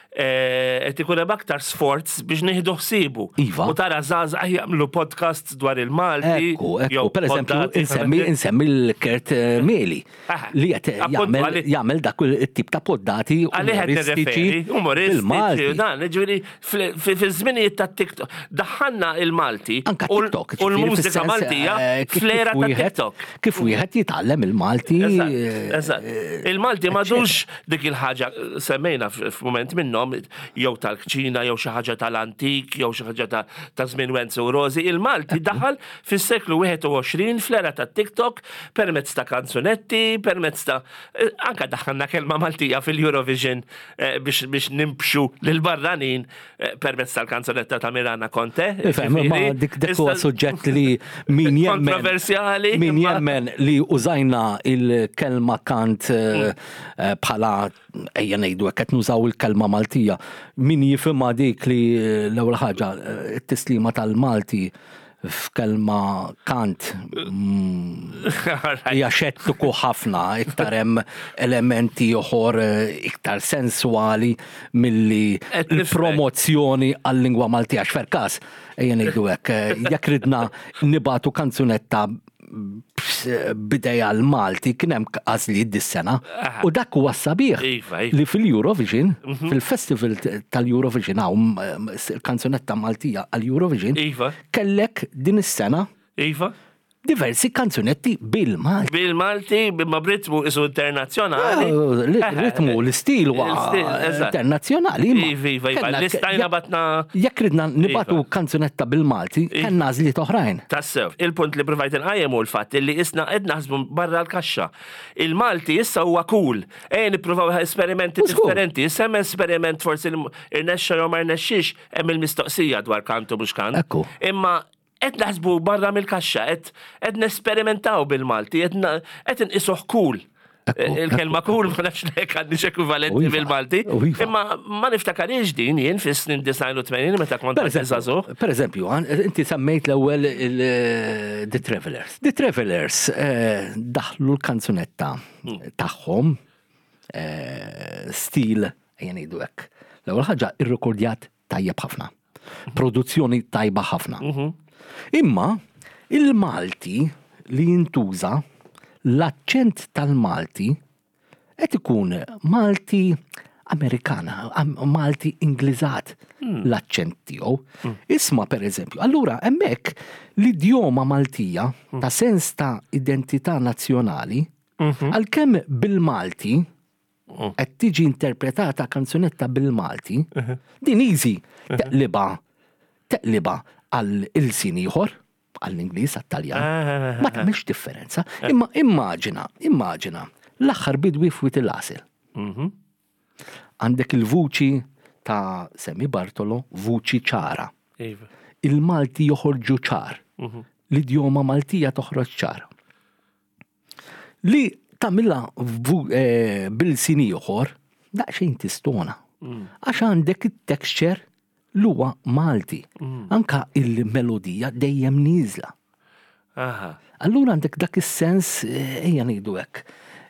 sforz biex nieħdu ħsiebu. U tara żgħażagħ jagħmlu podcasts dwar il-Malti. Ekku, pereżempju insemmi l-Kert Meli li qed jagħmel dak it-tip ta' poddati umoristiċi bil-Malti. Dan, ġifieri fi-żminijiet tat-TikTok daħħalna il-Malti u l-mużika Maltija fl-era tat-TikTok. Kif wieħed jitgħallem il-Malti. Eżatt. Il-Malti m'għadux dik il-ħaġa semmejna f'mument minnhom jew tal-kċina, jew xi ħaġa tal-antik, jew xi ħaġa ta' żmien Wenzu u Rosi. Il-Malti daħal fis-seklu 21 fl-era tat-TikTok permezz ta' kanzunetti, permezz ta' anke daħħalna kelma Maltija fil-Eurovision biex nimbxu lil barranin permezz tal-kanzunetta ta' Mirana Conte. Dik huwa suġġett li min jemmen kontroversjali. Min jemmen li użajna il-kelma kant bħala ejja ngħidu hekk qed nużaw il-kelma Maltija. Min jifhimha dik li l-ewwel ħaġa t-tislima tal-Malti f'kelma kant hija xettiku ħafna, iktar hemm elementi oħor iktar sensuali milli l-promozzjoni għall-lingwa Maltija. X'ferkas ejja ngħidu hekk, jekk ridna nibatu kanzunetta bideja l-Malti kien hemm għażliet dis-sena u dak huwa sabiħ li fil-Eurovision, fil-festival tal-Eurovision hawn kanzunetta Maltija għall-Eurovision kellek din is-sena diversi kanzunetti bil-Malti. Bil-Malti, ma b'ritmu isu internazzjonali. Ritmu, l-istil internazzjonali. L-istajna batna. Jekk ridna nibatu kanzunetta bil-Malti, kien nażliet oħrajn. Tassew, il-punt li provajt nqajjem hu l-fatt li isna qed naħsbu barra l-kaxxa. Il-Malti issa huwa cool. Nippruvaw esperimenti differenti. Issa hemm esperiment forsi irnexxa jew ma rnexxix hemm il-mistoqsija dwar kantu mhux kant. Imma qed naħsbu barra mill-kaxxa, qed nesperimentaw bil-Malti, qed inqisuh cool. Il-kelma cool ma nafx nek għandix ekwivalenti bil-Malti. Imma ma niftakarix din jien fis-snin 89 meta kont żagħżugħ. Per eżempju, inti semmejt l-ewwel The Travelers. The Travelers daħlu l-kanzunetta tagħhom stil ejja ngħidu hekk. L-ewwel ħaġa irrekordjat tajjeb ħafna. Produzzjoni tajba ħafna. Imma il-Malti li jintuża l-aċċent tal-Malti qed ikun Malti Amerikana, Malti Ingliżat l-aċċent tiegħu. Isma' pereżempju, allura hemmhekk l-idjoma Maltija ta' sens ta' identità nazzjonali għalkemm bil-Malti qed tiġi interpretata kanzunetta bil-Malti, din easy teqliba għal il-sin ieħor għall-Ingliż, għat-Taljan, ma tagħmilx differenza. Imma immaġina l-aħħar bidwi f'wit il-għasil. Għandek il-vuċi ta' Semmi Bartolo, vuċi ċara. Il-Malti joħorġu ċar. L-idjoma Maltija toħroġ ċara. Li tagħmilha bil-sin ieħor, daqsxejn tistona. Għax għandek it-texture l-huwa Malti. Anka il-melodija dejjem nieżla. Allura għandek dak is-sens ejja ngħidu hekk.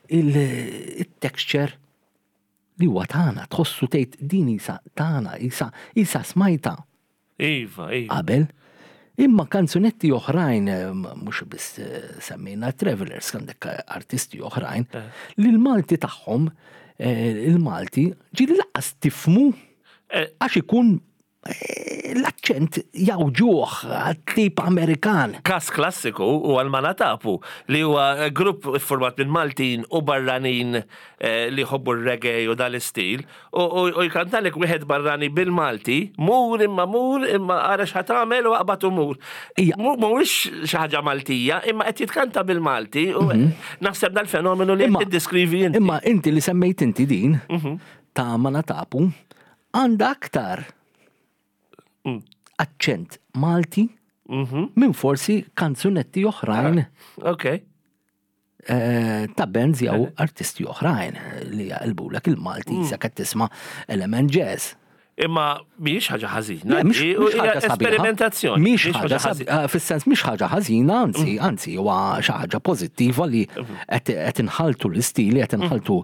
Il-texture li huwa tagħna, tħossu tgħid din isa tagħna, isa smajta. Iva. Qabel, imma kanzunetti oħrajn, mhux biss semmejna Travelers, għandek artisti oħrajn, li l-Malti tagħhom, il-Malti ġieli laqas tifmu għax ikun l-aċċent jawġuħ għal-tip Amerikan. Kas klassiku u għal-Manatapu li huwa grupp format minn Maltin u barranin li jħobbu r-reggae u dal-istil u jkantalek wieħed barrani bil-Malti mur imma għara xħatamel u għabatu mur. Murix xaħġa Maltija imma qed jitkanta bil-Malti u naħseb dal-fenomenu li t-deskrivi inti. Imma inti li semmejt inti din ta' Manatapu għanda aktar aċċent Malti minn forsi kanzunetti oħrajn ta' bands jew artisti oħrajn li jaqlbulek il-Malti sa qed tisma' element jazz. Imma mhix ħaġa ħażina, esperimentazzjoni. Mhix ħaġa fis-sens mhix ħaġa ħażina, anzi huwa xi ħaġa pożittiva li qed inħaltu l-istili, qed inħaltu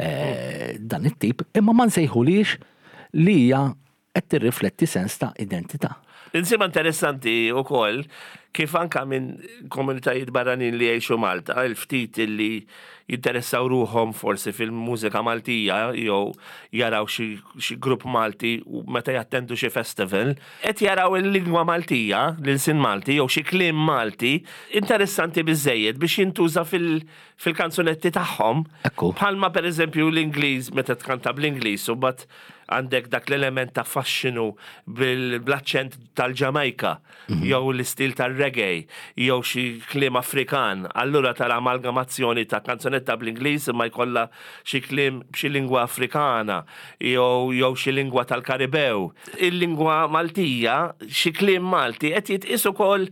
dan it-tip, imma ma nsejħulix li hija qed tirrifletti sens ta' identità. Insiba interessanti wkoll kif anka minn komunitajiet barranin li jgħixu Malta, il-ftit li jinteressaw ruhom forsi fil-mużika Maltija jew jaraw xi grupp Malti u meta jattendu xi festival, qed jaraw il-lingwa Maltija, l-insin Malti jew xi kliem Malti interessanti biżejjed biex jintuża fil-kanzunetti tagħhom. Bħalma pereżempju l-Ingliż meta tkanta bl-Ingliż u bat għandek dak l-element ta' fascinu bil-aċċent tal-Ġamajka, jew l-istil tal-reggae, jew xi kliem Afrikan, allura tal-amalgamazzjoni ta' kanzonetta bl-Ingliż imma jkollha xi kliem b'xi lingwa Afrikana, jew xi lingwa tal-Karibew. Il-lingwa Maltija, xi kliem Malti qed jitqis ukoll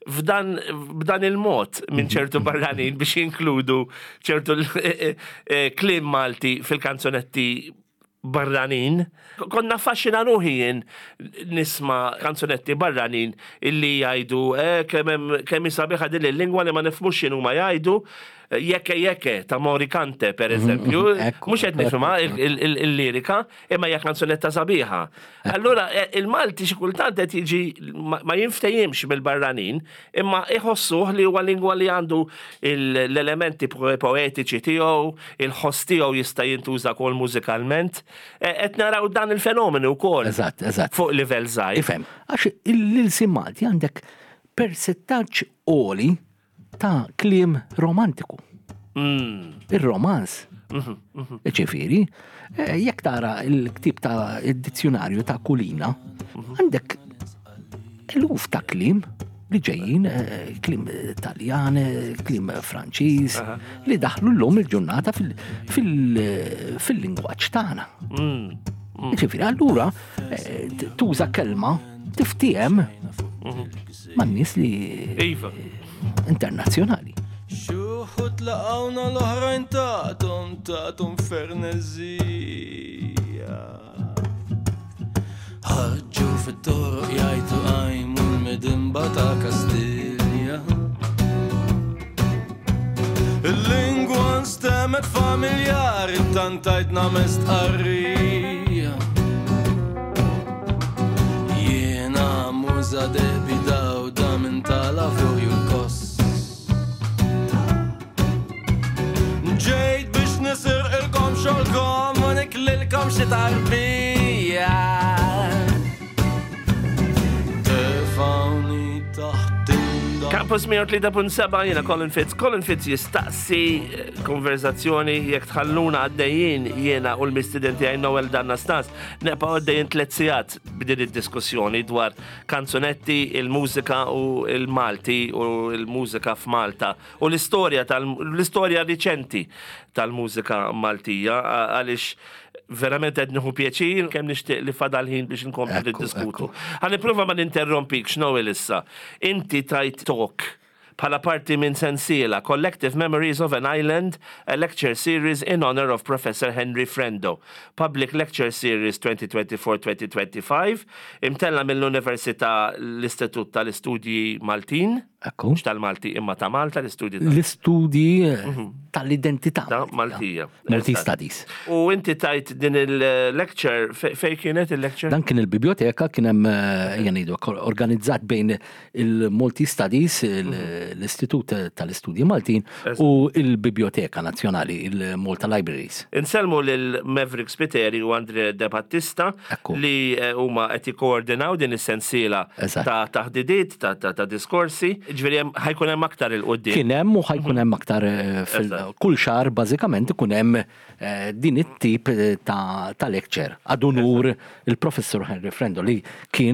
b'dan il-mod minn ċertu barranin biex jinkludu ċertu kliem Malti fil-kanzonetti barranin. Konna faxxina ruħijin nisma kanzunetti barranin illi jgħidu kemm sabiħa din il-lingwa li ma nifmux x'inhu ma jgħidu jekke ta' Morikante per eżempju, mhux qed nifhimha il-lirika, imma hija kanzunetta sabiħa. Allura il-Malti xi kultant qed jiġi ma jinftehimx mill-barranin, imma iħossuh li huwa lingwa li għandu l-elementi poetiċi tiegħu, il-ħoss tiegħu jista' jintuża wkoll mużikalment. Qed naraw dan il-fenomenu wkoll fuq livell żgħir. Ifhem, għax il-lilsi Malti għandek persentaġġ għoli ta' kliem romantiku. Il-romans. Ġifieri, jekk tara il-ktib ta' id-dizzjonarju ta' Kulina, għandek eluf ta' kliem li ġejjin, kliem Taljan, kliem Franċiż, li daħlu l-lum il-ġurnata fil-lingwaġġ tagħna. Ġifieri, allura tuża kelma tiftiem man-nies li internazzjonali. tlaqawna l-oħrajn ta'tum fernezija. Ħarġu fit-toroq jgħidu qajmu l-medimba ta' Kastilja. Il-lingwa nstemet familjari tantajtna mestqarrija. Jiena muża debi dawda minn tal-avorju l-kos. Ġejt biex nisir il-kom xolkom u niklilkom xi tarbija. Tefawni taħt Campus 103.7 jena Colin Fitz. Colin Fitz jistaqsi konverzazzjoni jek tħalluna għaddejjien jena u l-mistudenti għaj Noel Danna Stas. Nepa għaddejjien 3 sigħat b'din id-diskussjoni dwar kanzunetti, il-mużika u il-Malti u il-mużika f'Malta u l-istorja riċenti tal-mużika Maltija għalix verament għedniħu pieċir, kem nishtiq li fadal ħin biex nkompli diskutu. Għan niprofa ma ninterrompik, Noel issa. Inti tajt talk bħala parti minn sensiela Collective Memories of an Island, a lecture series in honor of Professor Henry Frendo. Public Lecture Series 2024-2025, imtella mill-Università l-Istitut tal-Istudji Maltin, mux tal-Malti imma ta' Malta, l-istudji tal-identità Maltija. Multi Studies. U inti tajt din il-lecture, fej kienet il-lecture? Dan kien il-biblioteka kien hemm organizzat bejn il-Multi Studies, l-Istitut tal-Istudji Maltin u il-Biblioteka Nazzjonali, il-Malta Libraries. Inselmu lil-Maverick Spiteri u Andre De Battista li huma qed jikkoordinaw din is-sensiela ta' taħdidiet, ta' diskorsi. Ġifieri ħajkun hemm aktar il-qudiem. Kien hemm u ħajkun hemm aktar kull xahar bażikament ikun hemm din it-tip ta' lecture għad-unur il-Professor Henry Frendo li kien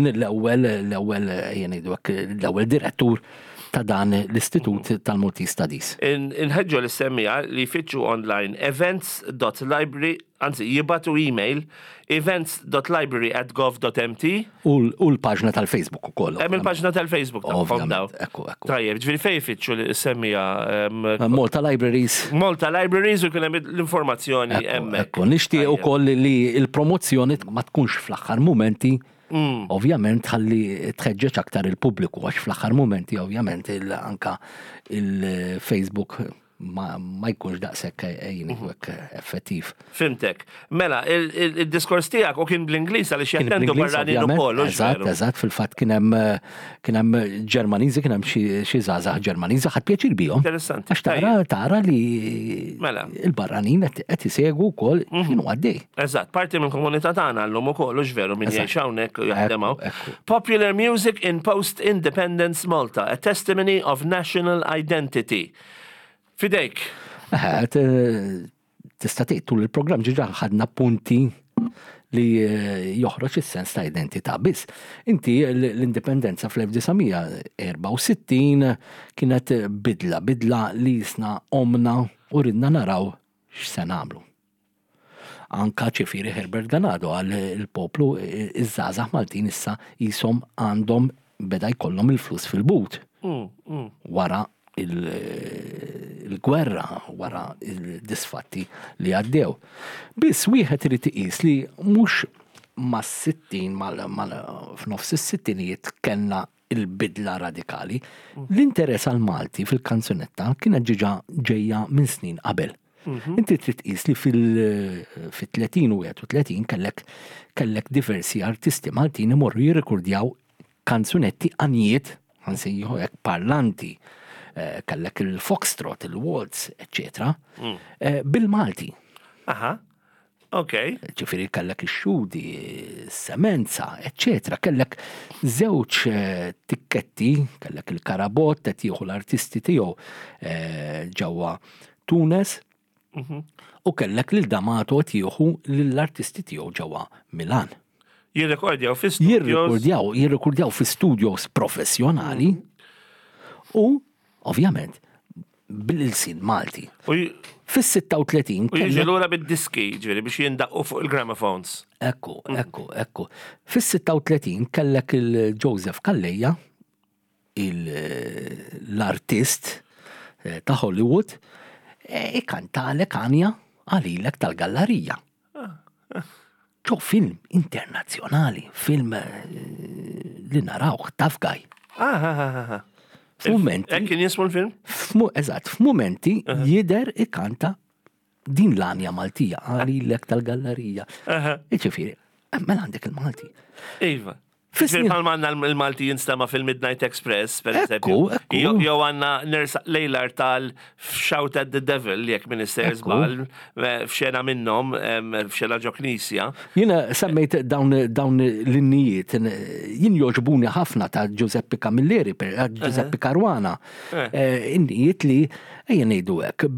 l-ewwel direttur ta' dan l-Istitut tal-Multi Studies. Inħeġġu l-semmija li fitxu online events.library, anzi jibatu email events.library@gov.mt u l-paġna tal-Facebook ukoll. Hemm il-paġna tal-Facebook tagħhom daw. Tajjeb, ġifieri fejn fitxu l-semmija Malta Libraries. Malta Libraries u kien hemm l-informazzjoni hemmhekk. Nixtieq ukoll li l-promozzjoni ma tkunx fl-aħħar mumenti. Ovvjament ħalli tħeġġeġ aktar il-pubbliku għax fl-aħħar momenti ovvjament anka il-Facebook ma jkunx daqshekk effettiv. Fimtek. Mela, il-diskors tiegħek u kien bl-Ingliż għaliex jattendu barranin ukoll. Eżatt, fil-fatt kien hemm Ġermaniżi, kien hemm xi żgħażagħ Ġermaniżi ħadd pjaċir bihom. Interessanti. Għax tara li il-barranin qed isegwu wkoll x'inhu għaddej. Eżatt, parti minn komunità tagħna llum ukoll veru minn jgħix hawnhekk jaħdemgħu. Popular Music in Post-Independence Malta, a testimony of national identity. Fidejk. Tista' tgħid tul il-programm ġiġa ħadna punti li joħroġ is-sens ta' identità biss. Inti l-indipendenza fl-1964 kienet bidla li jisna omna u ridna naraw x'se nagħmlu. Anka ċifieri Herbert Ganado għal il-poplu iż-żgħażagħ Maltin issa jisom għandhom beda jkollhom il-flus fil-but. Wara il-gwerra, wara il-disfatti li għaddew. Biss wieħed irid iqis li mhux mas-60 f'nofs is-sittinijiet kellna il-bidla radikali. L-interess għal Malti fil-kanzunetta kienet ġejja minn snin qabel. Inti trid tqis li fit-30 u 31 kellek diversi artisti Maltin imorru jirrekordjaw kanzunetti għanijiet, ħansejħu hekk parlanti, kellek il-foxtrot, il-waltz, etc. bil-Malti. Aha, ok. Ġifieri kellek ix-xudi, semenza, etc. Kellek żewġ tikketti, kellek il-karabot qed jieħu l-artisti tiegħu ġewwa Tunes u kellek lil-Damato qed jieħu lill-artisti tiegħu ġewwa Milan. Jirrekordjaw fi studios. Jirrekordjaw fi studios professjonali u ovvjament bil-ilsin Malti. Fis-36 u jiġi lura bid-diski ġifieri biex jindaqqu fuq il-gramophones. Ekku. Fis-36 kellek il-Joseph Calleja, l-artist ta' Hollywood, ikanta Lekanja għalilek tal-gallerija. ġo film internazzjonali, film li narawh tafgaj. F'mumenti. Kien jismu l-film? Eżatt, f'mumenti jider ikanta din l-anja Maltija, għalilek tal-gallerija. Iġifieri, mela għandek il-Malti. Iva. Fil-palma għanna il-Malti jinstama fil-Midnight Express, per eżempju. Jow għanna nersaq lejlar tal-Shout at the Devil, jek minister zbal, fxena minnom, fxena ġo knisja. Jina semmejt dawn l-innijiet, jien joġbuni ħafna ta' Giuseppe Camilleri, Giuseppe Caruana. Innijiet li, ejja nejdu għek,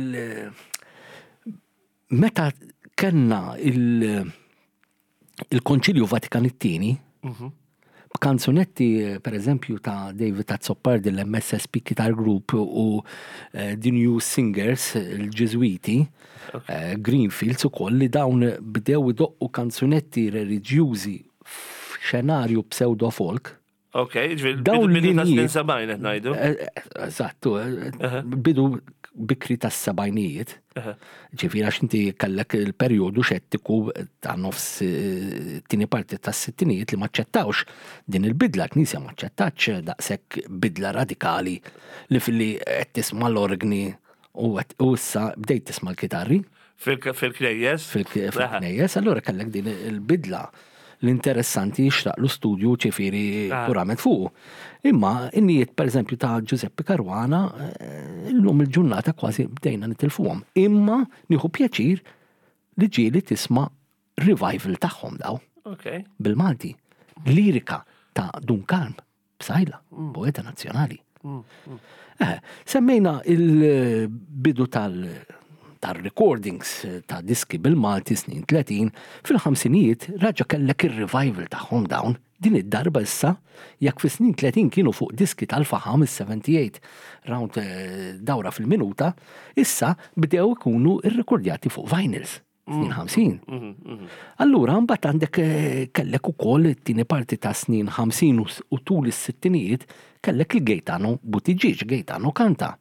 meta kenna il-Konċilju Vatikanittini, b'kanzunetti, per eżempju, ta' David Azzopardi, l-MSSP Guitar Group u The New Singers, il-Ġeżwiti, Greenfields u koll, li dawn bdew idoqqu kanzunetti reliġjużi f'xenarju pseudo-folk. Ok, bidu ta' snin sabajn, najdu. Eżattu, bidu bikri ta' sabajnijiet. Ġifiri għax inti kellek il-periodu xettiku ta' nofs tini parti ta' sittinijiet li maċċettawx din il-bidla, knisja maċċettax daqshekk bidla radikali li fil-li qed tisma' l-orgni u issa bdejt tisma' l-kitarri. Fil-knejjes? Fil-knejjes, allura kellek din il-bidla l-interessanti jixraq l-studju ċifiri purament fuq. Imma innijiet per eżempju ta' Giuseppe Caruana l-lum il-ġurnata kważi bdejna nitilfuhom. Imma nieħu pjaċir li ġieli tisma' revival tagħhom daw. Bil-Malti. Lirika ta' Duncan B'Sajla, poeta nazzjonali. Semmejna il-bidu tal-recordings ta' diski bil-Malti snin 30, fil-ħamsinijiet raġa kellek il-revival tagħhom dawn. Din id-darba issa, jekk fi snin 30 kienu fuq diski tal-faħam il-78 round dawra fil-minuta, issa bdew ikunu irrekordjati fuq vinyls. Snin 50. Allura, mbagħad għandek kellek ukoll it-tieni parti ta' snin 50 u tul is-sittinijiet kellek il-Gaetano Buttigieg, Gaetano Kanta.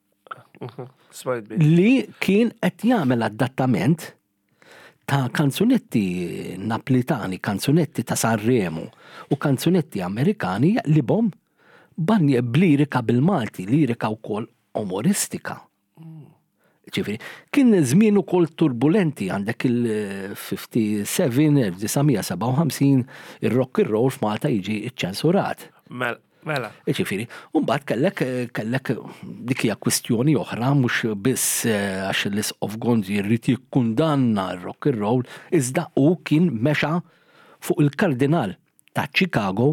Li kien qed jagħmel adattament ta' kanzunetti naplitani, kanzunetti ta' Sanremo u kanzunetti Amerikani jaqlibhom banje b'lirika bil-Malti, lirika wkoll umoristika. Ġifiri, kien żmien ukoll turbulenti għandek il-57, 1957, il-rock and roll f'Malta jiġi iċċensurat. Mela. Ġifiri, mbagħad kellek dik hija kwistjoni oħra mhux biss għax l-List of Guns jirrid jikkundanna r-rock and roll, iżda hu kien mexa fuq il-kardinal ta' Chicago,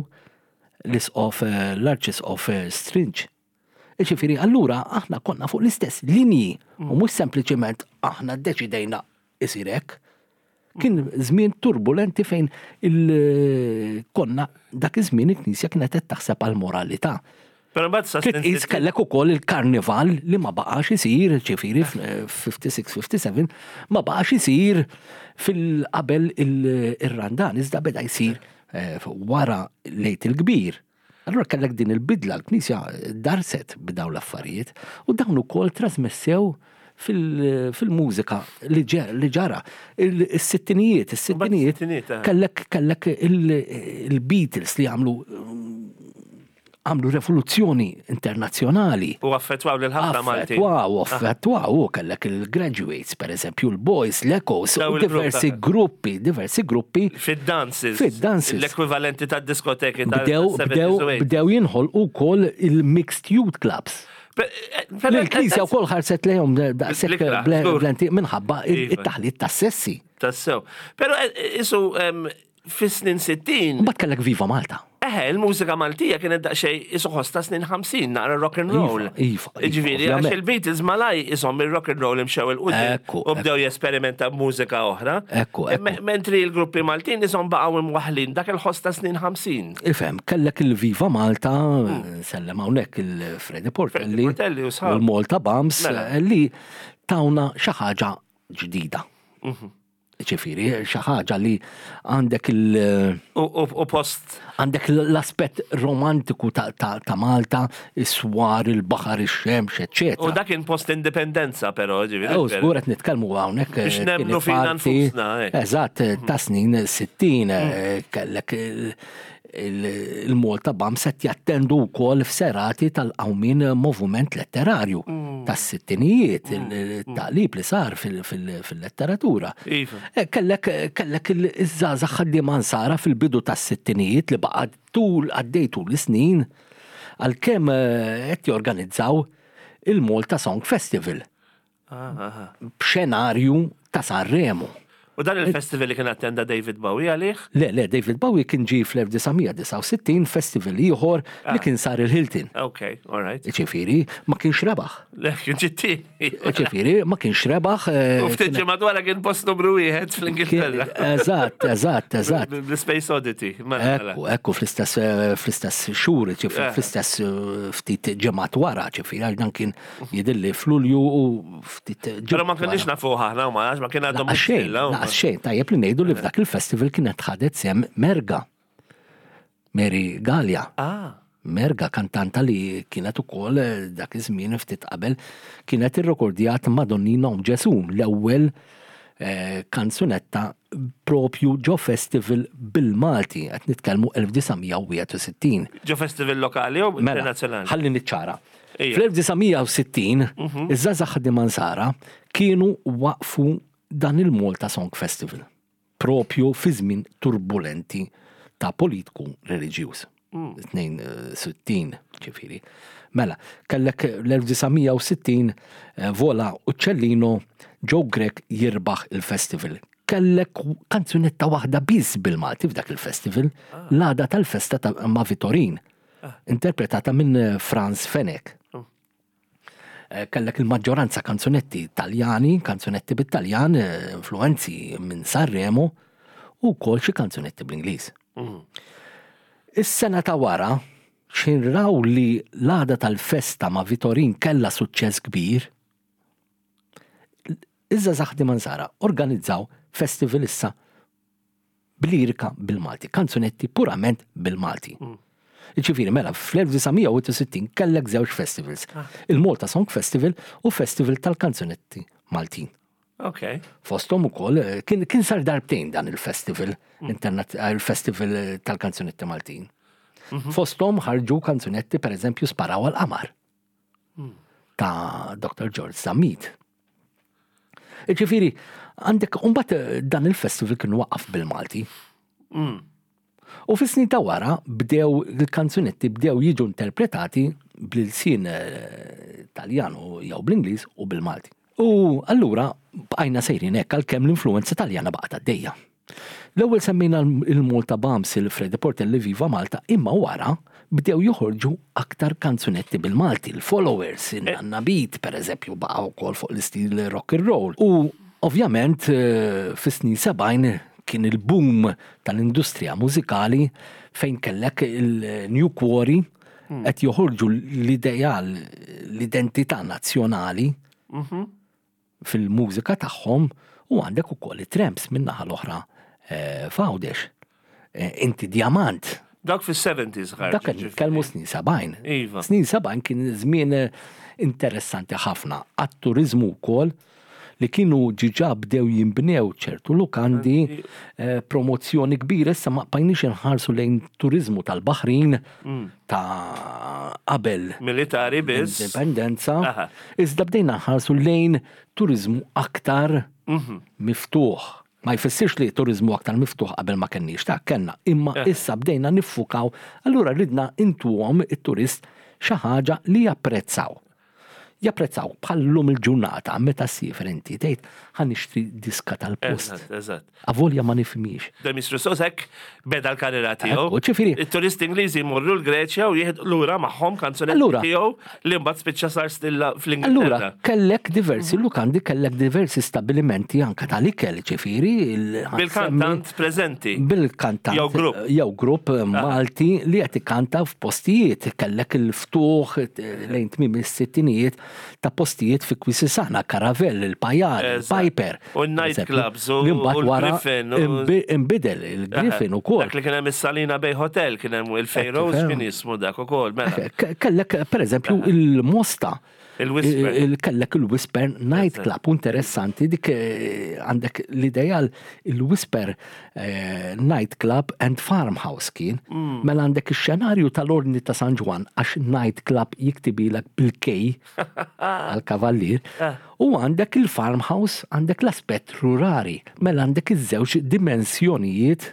l-Arches of Stringe. Ġifiri, allura aħna konna fuq l-istess linji u mhux sempliċement aħna ddeċidejna isir hekk. Kien żmien turbulenti fejn konna dak iż-żmien il-Knisja kienet qed taħseb għal moralità. Però mbagħad tqis kellek ukoll il-karnival li ma baqax isir, ġifieri f'56-57 ma baqax isir fil-qabel ir-Randan, iżda beda jsir wara lejt il-kbir. Allura kellek din il-bidla l-Knisja darset b'daw l-affarijiet u dawn ukoll trasmessew fil-mużika li ġara. Il-sittinijiet kellek il-Beatles li għamlu revoluzzjoni internazzjonali. U affettwaw l-ħafna Malti. Affettwaw, kellek il-Graduates, per eżempju, l-Boys, l-Echoes, diversi gruppi. Fid-dances. L-ekwivalenti ta' diskoteki bdew jinħol u kol il-mixed youth clubs. L-Knisja u kol ħarset lejhom daqshekk blenti minħabba it-taħlit tas-sessi. Tassew. Pero isu fis-snin 60. Mbagħad kellek Viva Malta. Il-mużika Maltija kienet daqsxejn isuħosta snin 50 naqra rock and roll. Ġifieri għax il-Beatles malaj ishom il-rock and roll imxew il-qudiem u bdew jesperimenta b'mużika oħra. Mentri l-gruppi Maltin ishom baqgħu imwaħħlin dak il-ħosta snin 50. Ifhem, kellek il-Viva Malta, sellem hawnhekk il-Freddy Portelli u l-Malta Bums li tawna xi ħaġa ġdida. Ġifieri xi ħaġa li għandek U post. Għandek l-aspett romantiku ta' Malta, is-swar, il-baħar, ix-xemx, eċċetera. U dak kien post-indipendenza però, ġifieri. Żgur qed nitkellmu hawnhekk. Biex nemmnu fina nfusna. Eżatt, ta' snin 60 kellek il-Malta Bams qed jattendu wkoll f'serati tal-qawmin moviment letterarju tas-sittinijiet, il-taqlib li sar fil-letteratura. Kellek iż-żgħażagħ ħaddiema Ansara fil-bidu tas-sittinijiet li baqgħet għaddejtu l-snin għalkemm qed jorganizzaw il-Malta Song Festival b'xenarju ta' Sanremo. U dan il-festival li kien attenda David Bowie għalih? Le, David Bowie kien ġi fl-1969 festival ieħor li kien sar il-Hilton. Okay, all right. Ġifieri ma kienx rebaħ. Le, kien ġitti. Ġifieri ma kienx rebaħ. U ftit ġimgħa wara kien post numru wieħed fl-Ingilterra. Eżatt. L-Space Oddity. Ekku fl-istess xhur, fl-istess ftit ġimgħat wara, ġifieri għal dan kien jidilli f'Lulju u ftit ġimgħa. Però ma kienx nafuha aħna ma kien għadhom xejn, tajjeb li ngħidu li f'dak il-festival kienet ħadet sem Merga. Mary Gallia. Merga kantanta li kienet ukoll dak iż-żmien ftit qabel kienet irrekordjat Madonnina Ġesu l-ewwel kanzunetta propju ġo festival bil-Malti qed nitkellmu 1961. Ġo festival lokali u internazzjonali. Ħalli niċċara. Fl-1960 iż-żgħażagħ ħaddiema Ansara kienu waqfu dan il-Malta Song Festival, propju fi żmien turbulenti ta' politiku reliġjuż. 62 ġifieri. Mela, kellek l-1960 Vola Uccellino Joe Grek jirbaħ il-festival. Kellek kanzunetta waħda biss bil-Malti f'dak il-festival, l-għada tal-festa ta' ma' Vitorin, interpretata minn Franz Fenek. Kellek il-maġġoranza kanzunetti Taljani, kanzunetti bit-Taljan, influenzi minn Sanremo u kol xi kanzunetti bl-Ingliż. Is-sena ta' wara xinraw li l-għada tal-festa ma' Vitorin kella suċċess kbir. Iż-żgħażagħ ħaddiema Ansara organizzaw festival issa b'lirika bil-Malti, kanzunetti purament bil-Malti. Ġifieri mela fl-1960 kellek żewġ festivals. Il-Malta Song Festival u Festival tal-Kanzunetti Maltin. Okay. Fosthom ukoll kien sar darbtejn dan il-festival, il-Festival tal-Kanzunetti Maltin. Fosthom ħarġu kanzunetti pereżempju Sparaw għall-qamar ta' Dr. George Zammit. Ġifieri għandek imbagħad dan il-festival kien waqqaf bil-Malti. U fis-snin ta' wara bdew il-kanzunetti jiġu interpretati bil-sin Taljan jew bl-Ingliż u bil-Malti. U allura bqajna sejrin hekk għalkemm l-influenza Taljana baqgħet għaddejja. L-ewwel semmejna il-Malta Bams il-Freddy Portelli Viva Malta imma wara bdew joħorġu aktar kanzunetti bil-Malti, il-Followers, Nanna Beat pereżempju baqgħu wkoll fuq l-istil rock and roll. U ovvjament fis-snin 70 kien il-boom tal-industrija mużikali fejn kellek il-New Quarry qed joħorġu l-ideal, l-identità nazzjonali fil-mużika tagħhom u għandek ukoll it-Tramps min-naħa l-oħra Fawdex. Inti Diamant. Dak fis-70s ħarġ. Dak kellmu snin 70. Iva. Snin 70 kien żmien interessanti ħafna għat-turiżmu wkoll li kienu ġiġa bdew jinbnew ċertu lukandi, promozzjoni kbira, issa ma bqajniex inħarsu lejn turizmu tal-Baħrin ta' qabel militari biss. Indipendenza. Iżda bdejna nħarsu lejn turizmu aktar miftuħ. Ma jfissirx li turizmu aktar miftuħ qabel ma kenniex ta' kenna, imma issa bdejna niffukaw, allura ridna intuhom it-turist xi ħaġa li japprezzaw bħallum il-ġurnata meta ssifer inti tgħid ħan nixtri diska tal-post. Eżatt. Avolja ma nifhimix. Mr. Sosek beda l-karriera tiegħu. Ġifieri. Il-turisti Ingliżi jmorru l-Greċja u jieħdu lura magħhom kanzunetti tiegħu li mbagħad spiċċa sar stilla fl-Ingilterra. Allura kellek diversi lukandi, kellek diversi stabilimenti anke tal-ikel ġifieri. Bil-kantant preżenti. Bil-kantant. Jew grupp Malti li qed ikkanta f'postijiet kellek il-ftuħ lejn tmiem is-sittinijiet ta' postijiet fi Kwisisana, Caravelle, il-Pajar, il-Piper. U n-night clubs, u l-Griffin. Imbidel, il-Griffin u kol. Dak li kienem il-Salina Bay Hotel, kienem il-Fejroz, kien jismu dak u kol, mela. Kellek, per eżempju, il-Mosta. Il-Whisper. Kellek il-Whisper Night Club, interessanti, dik għandek l-ideal il-Whisper Night Club and Farmhouse kien, mela għandek il-xenarju tal-Ordni ta' San Ġwan, għax Night Club jiktibilek bil-kej għal-kavallir, u għandek il-Farmhouse, għandek l-aspett rurali, mela għandek iż-żewġ dimensjonijiet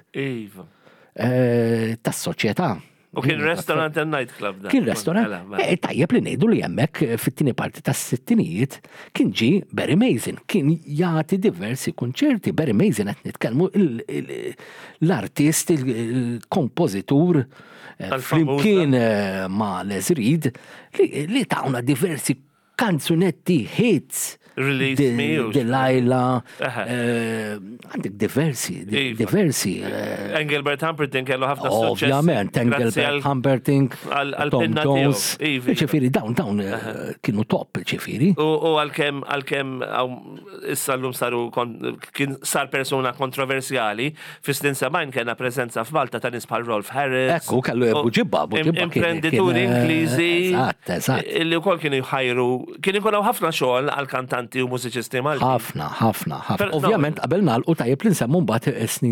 tas-soċjetà. U kien restaurant and night club da. Kien restaurant. Tajjeb li ngħidu li hemmhekk fit-tieni parti tas-sittinijiet kien ġi Barry Mason, kien jagħti diversi konċerti. Barry Mason qed nitkellmu l-artist, il-kompożitur flimkien ma' Les Reed li tawna diversi kanzunetti hits. Release Me. Delilah, għandek diversi. Engelbert Humperdinck kellu ħafna suċċess. Ovvjament, Engelbert Humperdinck, Tom Jones, ċifiri, dawn kienu top, ċifiri. U għal-kem issa l-lum kien sar persona kontroversjali, fi snin 70 kena prezenza f'Malta ta' nisbħal Rolf Harris. Ekku, kellu buġibba. Imprenditori Ingliżi. Eżatt. Illi u kol kienu jħajru, kienu jkollaw ħafna xogħol għal-kantanti u mużiċisti Malti. ħafna. Ovvjament, qabel nagħlqu tajjeb li nsemmu mbagħad snin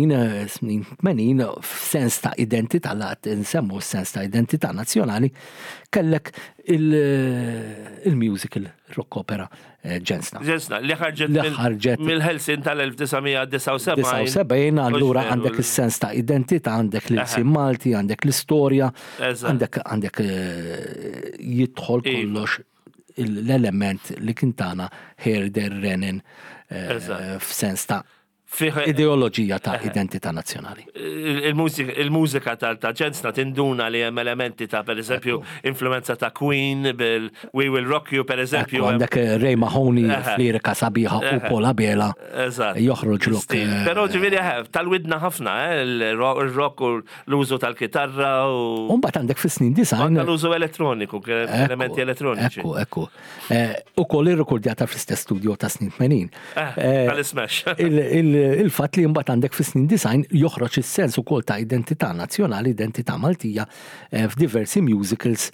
80 f'sens ta' identità nsemmu s-sens ta' identità nazzjonali kellek il-musical rock opera Ġensna. Li ħarġet mill-Helsin tal-1979. Allura għandek is-sens ta' identità, għandek l-isim Malti, għandek l-istorja, għandek jidħol kollox l-element li kintana Herder Renin f'sens ta' ideoloġija ta' identità nazzjonali. Il-mużika ta' Ġensna tinduna li hemm elementi ta' per eżempju influenza ta' Queen bil We Will Rock You per eżempju. Għandek Ray Mahoney f'lirika sabiħa u Paula Bela joħroġ lok. Però ġifieri tal-widna ħafna il-rock u l-użu tal-kitarra u. Mbagħad għandek fis-snin design. L-użu elettroniku, elementi elettroniċi. Ekku. Ukoll irrekordjata fl-istess studio ta' snin 80. Tal-Smash. Il-fatt li mbagħad għandek fis-snin design joħroġ is-sens ukoll ta' identità nazzjonali, identità Maltija f'diversi musicals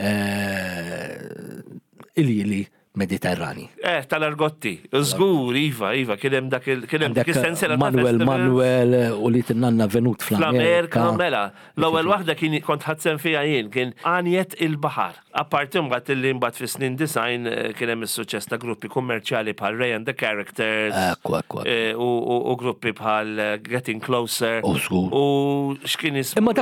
ili Mediterrani. Tal-Argotti. Żgur, iva, kien hemm dak il-sens Manuel u li tinnanna venut fl-Amerika. Mela, l-ewwel waħda kien kont ħadsen fiha jien kien Għanjet il-Baħar. Apparti mbagħad illi mbagħad fis-snin design kien hemm is-suċċess ta' gruppi kummerċjali bħal Ray and the Characters. U gruppi bħal Getting Closer. U x'kien ismu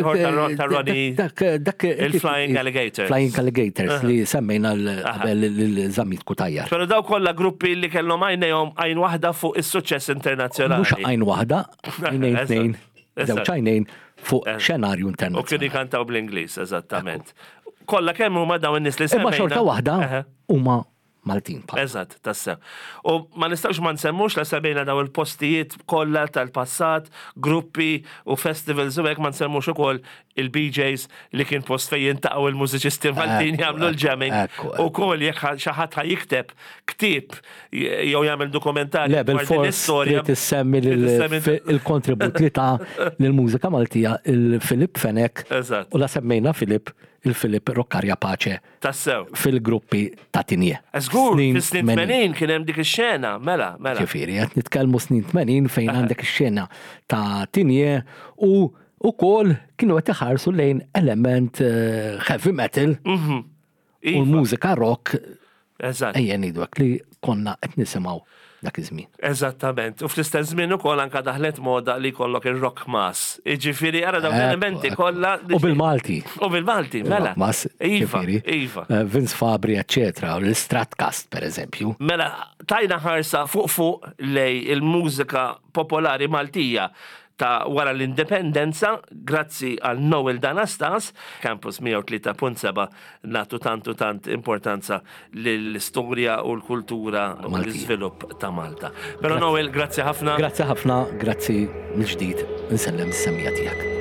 il-Flying Alligators. Flying Alligators li semmejna l-Zammit Kutajjar. Pero daw kollha gruppi li kellhom għajn waħda fuq is-suċċess internazzjonali. Mhux għajn waħda, għajnejn tnejn, żewġ għajnejn fuq xenarju internazzjonali. U kienu jkantaw bl-Ingliż, eżattament. Kollha kemm huma dawn in-nies li semmejna. Imma xorta waħda huma Maltin. Eżatt, tassew. U ma nistgħux ma nsemmux la semmejna daw il-postijiet kollha tal-passat, gruppi u festivals u hekk ma nsemmux ukoll il-BJs li kien post fejn jintaqgħu il-mużiċisti Maltin jagħmlu l-jamming. Ukoll jekk xi ħadd ħajikteb ktieb jew jagħmel dokumentarju dwar l-istorja tissemmi il-kontribut li ta' lill-mużika Maltija il-Filip Fenek u la semmejna il-Filip Rockarja Pace. Tassew. Fil-gruppi ta' Tinje. Żgur, fis-snin 80 kien hemm dik ix-xena, mela. Ġifieri, qed nitkellmu snin 80 fejn għandek ix-xena ta' Tinje u ukoll kienu qed iħarsu lejn element heavy metal u l-mużika rock. Ejja ngħidu li konna qed nisimgħu dak iż-żmien. Eżattament. U fl-istess żmien ukoll anke daħlet moda li jkollok ir-rock mass. Jiġifieri ara dawn elementi kollha. U bil-Malti. Mela. Iva. Vince Fabri, eccetera, u l-Stratcast pereżempju. Mela, tajna ħarsa fuq lej il-mużika popolari Maltija ta' wara l-indipendenza, grazzi għal Noel Danastas, Campus 103.7 natu tant importanza l-istorja u l-kultura u l-iżvilupp ta' Malta. Pero Noel, grazzi ħafna. Grazzi mill-ġdid, nsellem is-semmija tiegħek.